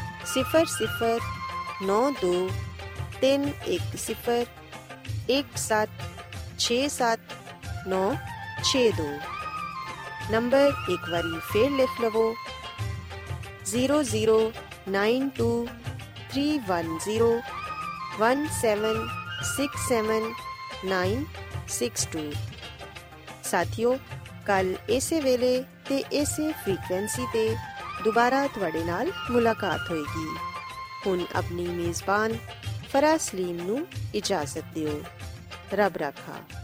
009210176796 ਨੰਬਰ ਇੱਕ ਵਾਰੀ ਫੇਰ ਲਿਖ ਲਵੋ 009231767962। ਸਾਥੀਓ, ਕੱਲ ਇਸੇ ਵੇਲੇ ਤੇ ਇਸੇ ਫ੍ਰੀਕਵੈਂਸੀ ਤੇ ਦੁਬਾਰਾ ਤੁਹਾਡੇ ਨਾਲ ਮੁਲਾਕਾਤ ਹੋਏਗੀ। ਹੁਣ ਆਪਣੀ ਮੇਜ਼ਬਾਨ ਫਰਾਜ਼ ਸਲੀਮ ਨੂੰ ਇਜਾਜ਼ਤ ਦਿਓ। ਰੱਬ ਰਾਖਾ।